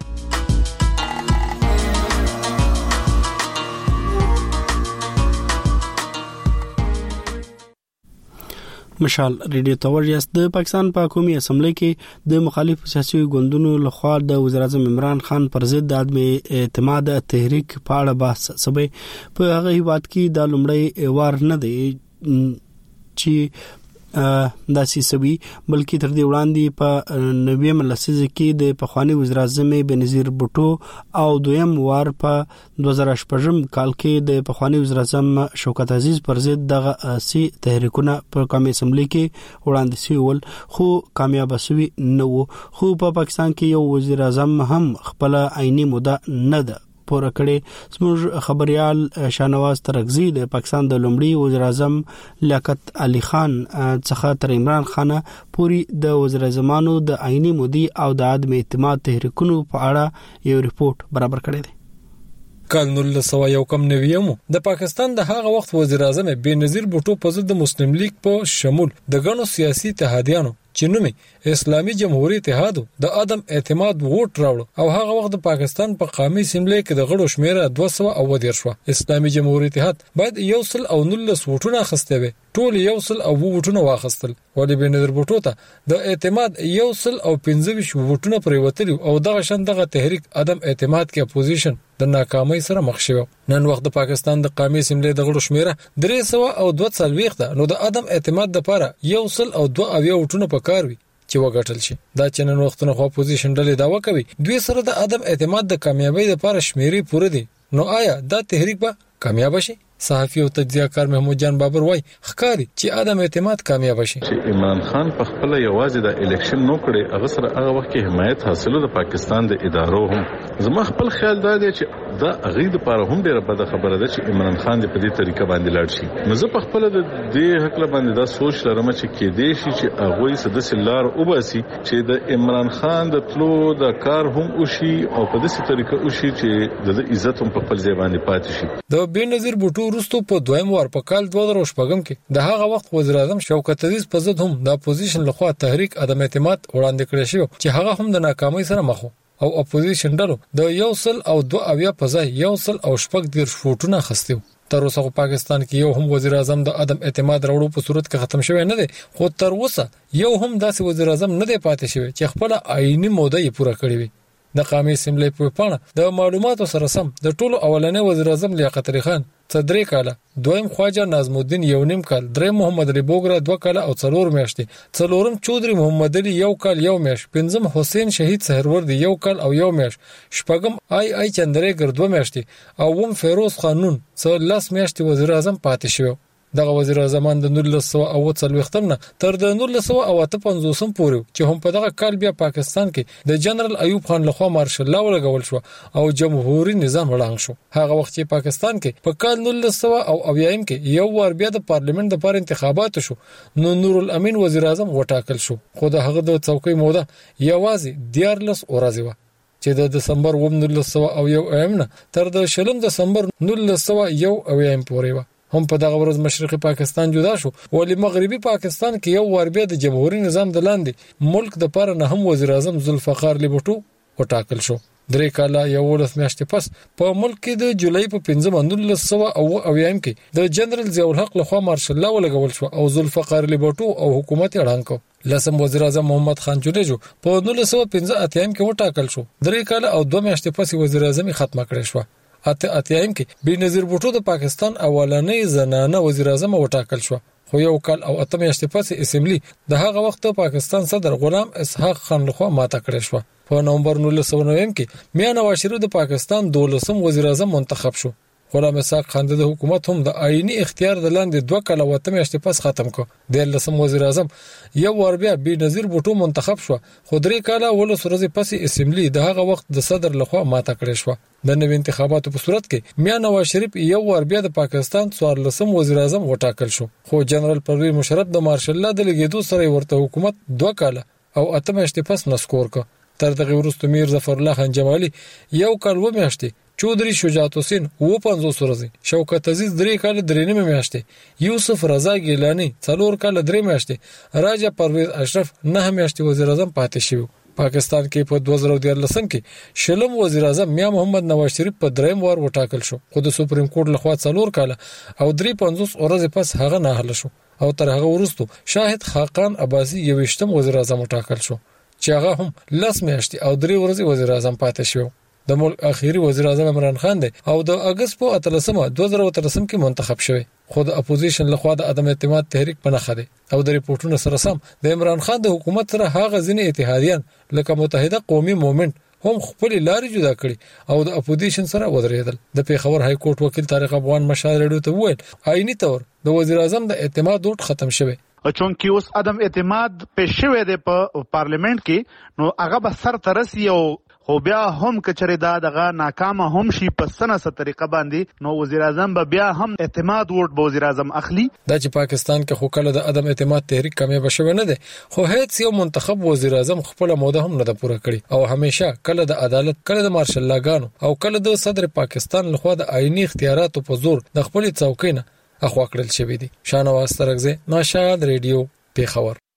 مشال ریډیو تورجس د پاکستان په قومي اسمبلی کې د مخالف سیاسي ګوندونو لخوا د وزیر اعظم عمران خان پر ضد د عدم اعتماد تحریک په اړه بحث سبي په هغه هیواد کې د لومړی وار نه دی چې داسې سوي بلکې تر دې وړاندې په نویم لسیزه کې د پخوانی وزیر اعظم بنظیر بوټو او دویم وار په دوه زره شپږم کال کې د پخوانی وزیر اعظم شوکت عزیز پر ضد دغه سي تحریکونه په قومي اسمبلی کې وړاندې شول خو کامیاب شوي نه وو خو په پاکستان کې یو وزیر اعظم هم خپل عیني موده نه ده پوره کړي زموږ خبريال شاهنواز ترغزي د پاکستان د لومړي وزیر اعظم لیاقت علي خان څخه تر عمران خان پوری د وزیر اعظمانو د عیني مودي او د عدم اعتماد تحریکونو په اړه یو ریپورت برابر کړی دی کال نولس سوه یو کم نویمو د پاکستان د هغه وخت وزیر اعظم بنظیر بوټو په ضد مسلم لیگ په شمول د غنو سیاسي اتحادیانو چې نومي اسلامي جمهوریت اتحاد د عدم اعتماد ووټ راوړ او هغه وخت د پاکستان په قومي اسمبلی کې د غړو شمیره دوه سوه او دېرش شو اسلامي جمهوریت اتحاد باید یو سل او نولس وټونه اخیسته وي ټول یو سل او وټونه واخیستل ولې بنظیر بوټو ته د اعتماد یو سل او پنځه ویشت وټونه پریوتل او دغه شان دغه تحریک عدم اعتماد کې اپوزیشن د ناکامۍ سره مخ شو نن وخت د پاکستان د قومي اسمبلی د غړو شمیره درې سوه او دوه څلوېښت ده نو د عدم اعتماد لپاره یو سل او دوه اویا وټونه پکار وي چې وګټل شي دا چې نن وختونه خو اپوزیشن ډلې داوا کوي دوی سره د عدم اعتماد د کامیابی لپاره شمیرې پوره دي نو آیا دا تحریک به کامیاب شي صحافي او تجزیه‌کار محمود جان بابر وای خکاری چې عدم اعتماد کامیاب شي چې عمران خان په خپل یوازې د الیکشن نو کړي هغه سره هغه وخت کې حمایت حاصلو د پاکستان د ادارو هم زما خپل خیال دا دی چې دا غید لپاره هم ډیره بده خبره ده چې عمران خان دې په دې طریقه باندې لاړ شي. نو زه په خپل د دې حق باندې دا سوچ لرم چې کې دې شي چې هغه سدس لار وباسي چې د عمران خان د تلو د کار هم وشي او په دې طریقه وشي چې د عزت هم په خپل ځای باندې پاتې شي. د بنظیر بوټو وروسته په دویم وار په کال دوه زره شپږم کې د هغه وخت وزیر اعظم شوکت عزیز په ضد هم د اپوزیشن لخوا تحریک عدم اعتماد وړاندې کړی شو چې هغه هم د ناکامۍ سره مخ وو او اپوزیشن ډلو د یو سل او دوه اویا په ځای یو سل او شپږ دیرش فوټونه خستیو. تر اوسه پاکستان کې یو هم وزیر اعظم د عدم اعتماد راوړو په صورت کې ختم شوی نه دی، خو تر اوسه یو هم داسې وزیر اعظم نه دی پاتې شوی چې خپل آئینی موده یې پوره کړی وي. د قومي اسمبلی په پاڼه د معلوماتو سره سم د ټولو اولنې وزیر اعظم لیاقت علي خان صدرې کاله، دویم خواجه نظم الدین یو نیم کال، دریم محمد علي بوګرا دوه کاله او څلور میاشتې، څلورم چودري محمد علي یو کال یو میاشت، پنځم حسین شهید سحروردی یو کال او یو میاشت، شپږم آی آی چندرېګر دوه میاشتې او وم فیروز قانون څو لس میاشتې وزیر اعظم پاتې شو. دغه وزیر اعظم د نولس سوه اوه څلوېښتم نه تر د نولس سوه اوه اته پنځوسم پورې چې هم په دغه کال بیا پاکستان کې د جنرال ایوب خان لخوا مارشل لا ولګول شو او جمهوریت نظام وړاندې شو. هغه وخت چې پاکستان کې په کال نولس سوه اویایم کې یو وار بیا د پارلیمنت لپاره انتخابات شو، نو نور الامین وزیر اعظم وټاکل شو، خو د هغه د څوکۍ موده یوازې دیارلس ورځې و چې د دسمبر اووه نولس سوه اویایم نه تر د شلم دسمبر نولس سوه یو اویایم پورې و. هم په دغه ورځ مشرقي پاکستان جدا شو، ولی مغربي پاکستان کې یو وار بیا د جمهوریت نظام د لاندې ملک د پاره نه هم وزیر اعظم ذوالفقار علي بھټو وټاکل شو. درې کاله یولس میاشتې پس په ملک کې د جولای په پنځمه نولس سوه اوه اویایم کې د جنرال ضیاء الحق لخوا مارشل لا ولګول شو او ذوالفقار علي بھټو او حکومت یې اعلان کړ. لسم وزیر اعظم محمد خان جولیجو په نولس سوه پنځه اتیا کې وټاکل شو. درې کاله او دوه میاشتې پس وزیر اعظم ختمه کړې شو. اته اتیایم کې بنظیر بوټو د پاکستان اولنۍ زنانه وزیر اعظم وټاکل شو، خو یو کال او اته میاشتې پس اسمبلی د هغه وخت پاکستان صدر غلام اسحاق خان لخوا ماته کړې شو. په نومبر نولس سوه نویم کې میاں نواز شریف د پاکستان دولسم وزیر اعظم منتخب شو. غلام اسحاق خان د حکومت هم د آئینی اختیار د لاندې دوه کال او اته میاشتې پس ختم کړ. د لسم وزیر اعظم یو ور بیا بنظیر بوټو منتخب شو، خو درې کال ولس ورځې پس اسمبلی د هغه وخت د صدر لخوا ماته کړې شو. د نوي انتخاباتو په صورت کې میاں نواز شریف یو ور بیا د پاکستان څوارلسم وزیر اعظم وټاکل شو، خو جنرال پرویز مشرف د مارشل لا د لګیدو سره ورته حکومت دوه کال او اته میاشتې پس نسکور کړ. تر دغه وروسته میر ظفر الله خان جمالي یو کال و میاشتې، چودري شجاعت حسین و پنځوس ورځې، شوکت عزیز درې کال درې نیمه میاشتې، یوسف رضا ګیلانی څلور کال درې میاشتې، راجا پرویز اشرف نه میاشتې وزیر اعظم پاتې شو. پاکستان کې په دوه زره دیارلسم کې شلم وزیر اعظم میاں محمد نواز شریف په دریم وار وټاکل شو، خو د سپریم کورټ لخوا څلور کال او درې پنځوس ورځې پس هغه نه حل شو او تر هغه وروسته شاهد خاقان عباسی یویشتم وزیر اعظم وټاکل شو چې هغه هم لس میاشتې او درې ورځې وزیر اعظم پاتې شو. د ملک اخیری وزیر اعظم عمران خان دی او د اگست په اتلسمه دوه زره اتلسم کې منتخب شوی، خو د اپوزیشن لخوا د عدم اعتماد تحریک په نخښه دی او د ریپورتونو سره سم د عمران خان د حکومت سره هغه ځینې اتحادیان لکه متحده قومي مومنت هم خپل لارې جدا کړي او د اپوزیشن سره ودرېدل. د پیښور های کورټ وکیل طارق افغان مشال رډیو ته وویل آئینی تور د وزیر اعظم د اعتماد ډوټ ختم شوی، چونکی اوس عدم اعتماد پېښ شوی دی په پارلیمنت کې، نو هغه به سر ترسي او خو بیا هم کچره دا دغه ناکامه هم شي په سنسه طریقه باندې، نو وزیر اعظم به بیا هم اعتماد ووټ به وزیر اعظم اخلي. دا چې پاکستان کې خو کله د عدم اعتماد تحریک کامیاب شوی نه دی، خو هیڅ یو منتخب وزیر اعظم خپل موده هم نه ده پوره کړې او همیشه کله د عدالت، کله د مارشل لاګانو او کله د صدر پاکستان لخوا د آئینی اختیاراتو په زور د خپل څوکۍ نه اخوا کړل شوی دی. شانواز ترغزه، ناشاد ریډیو، پیښور.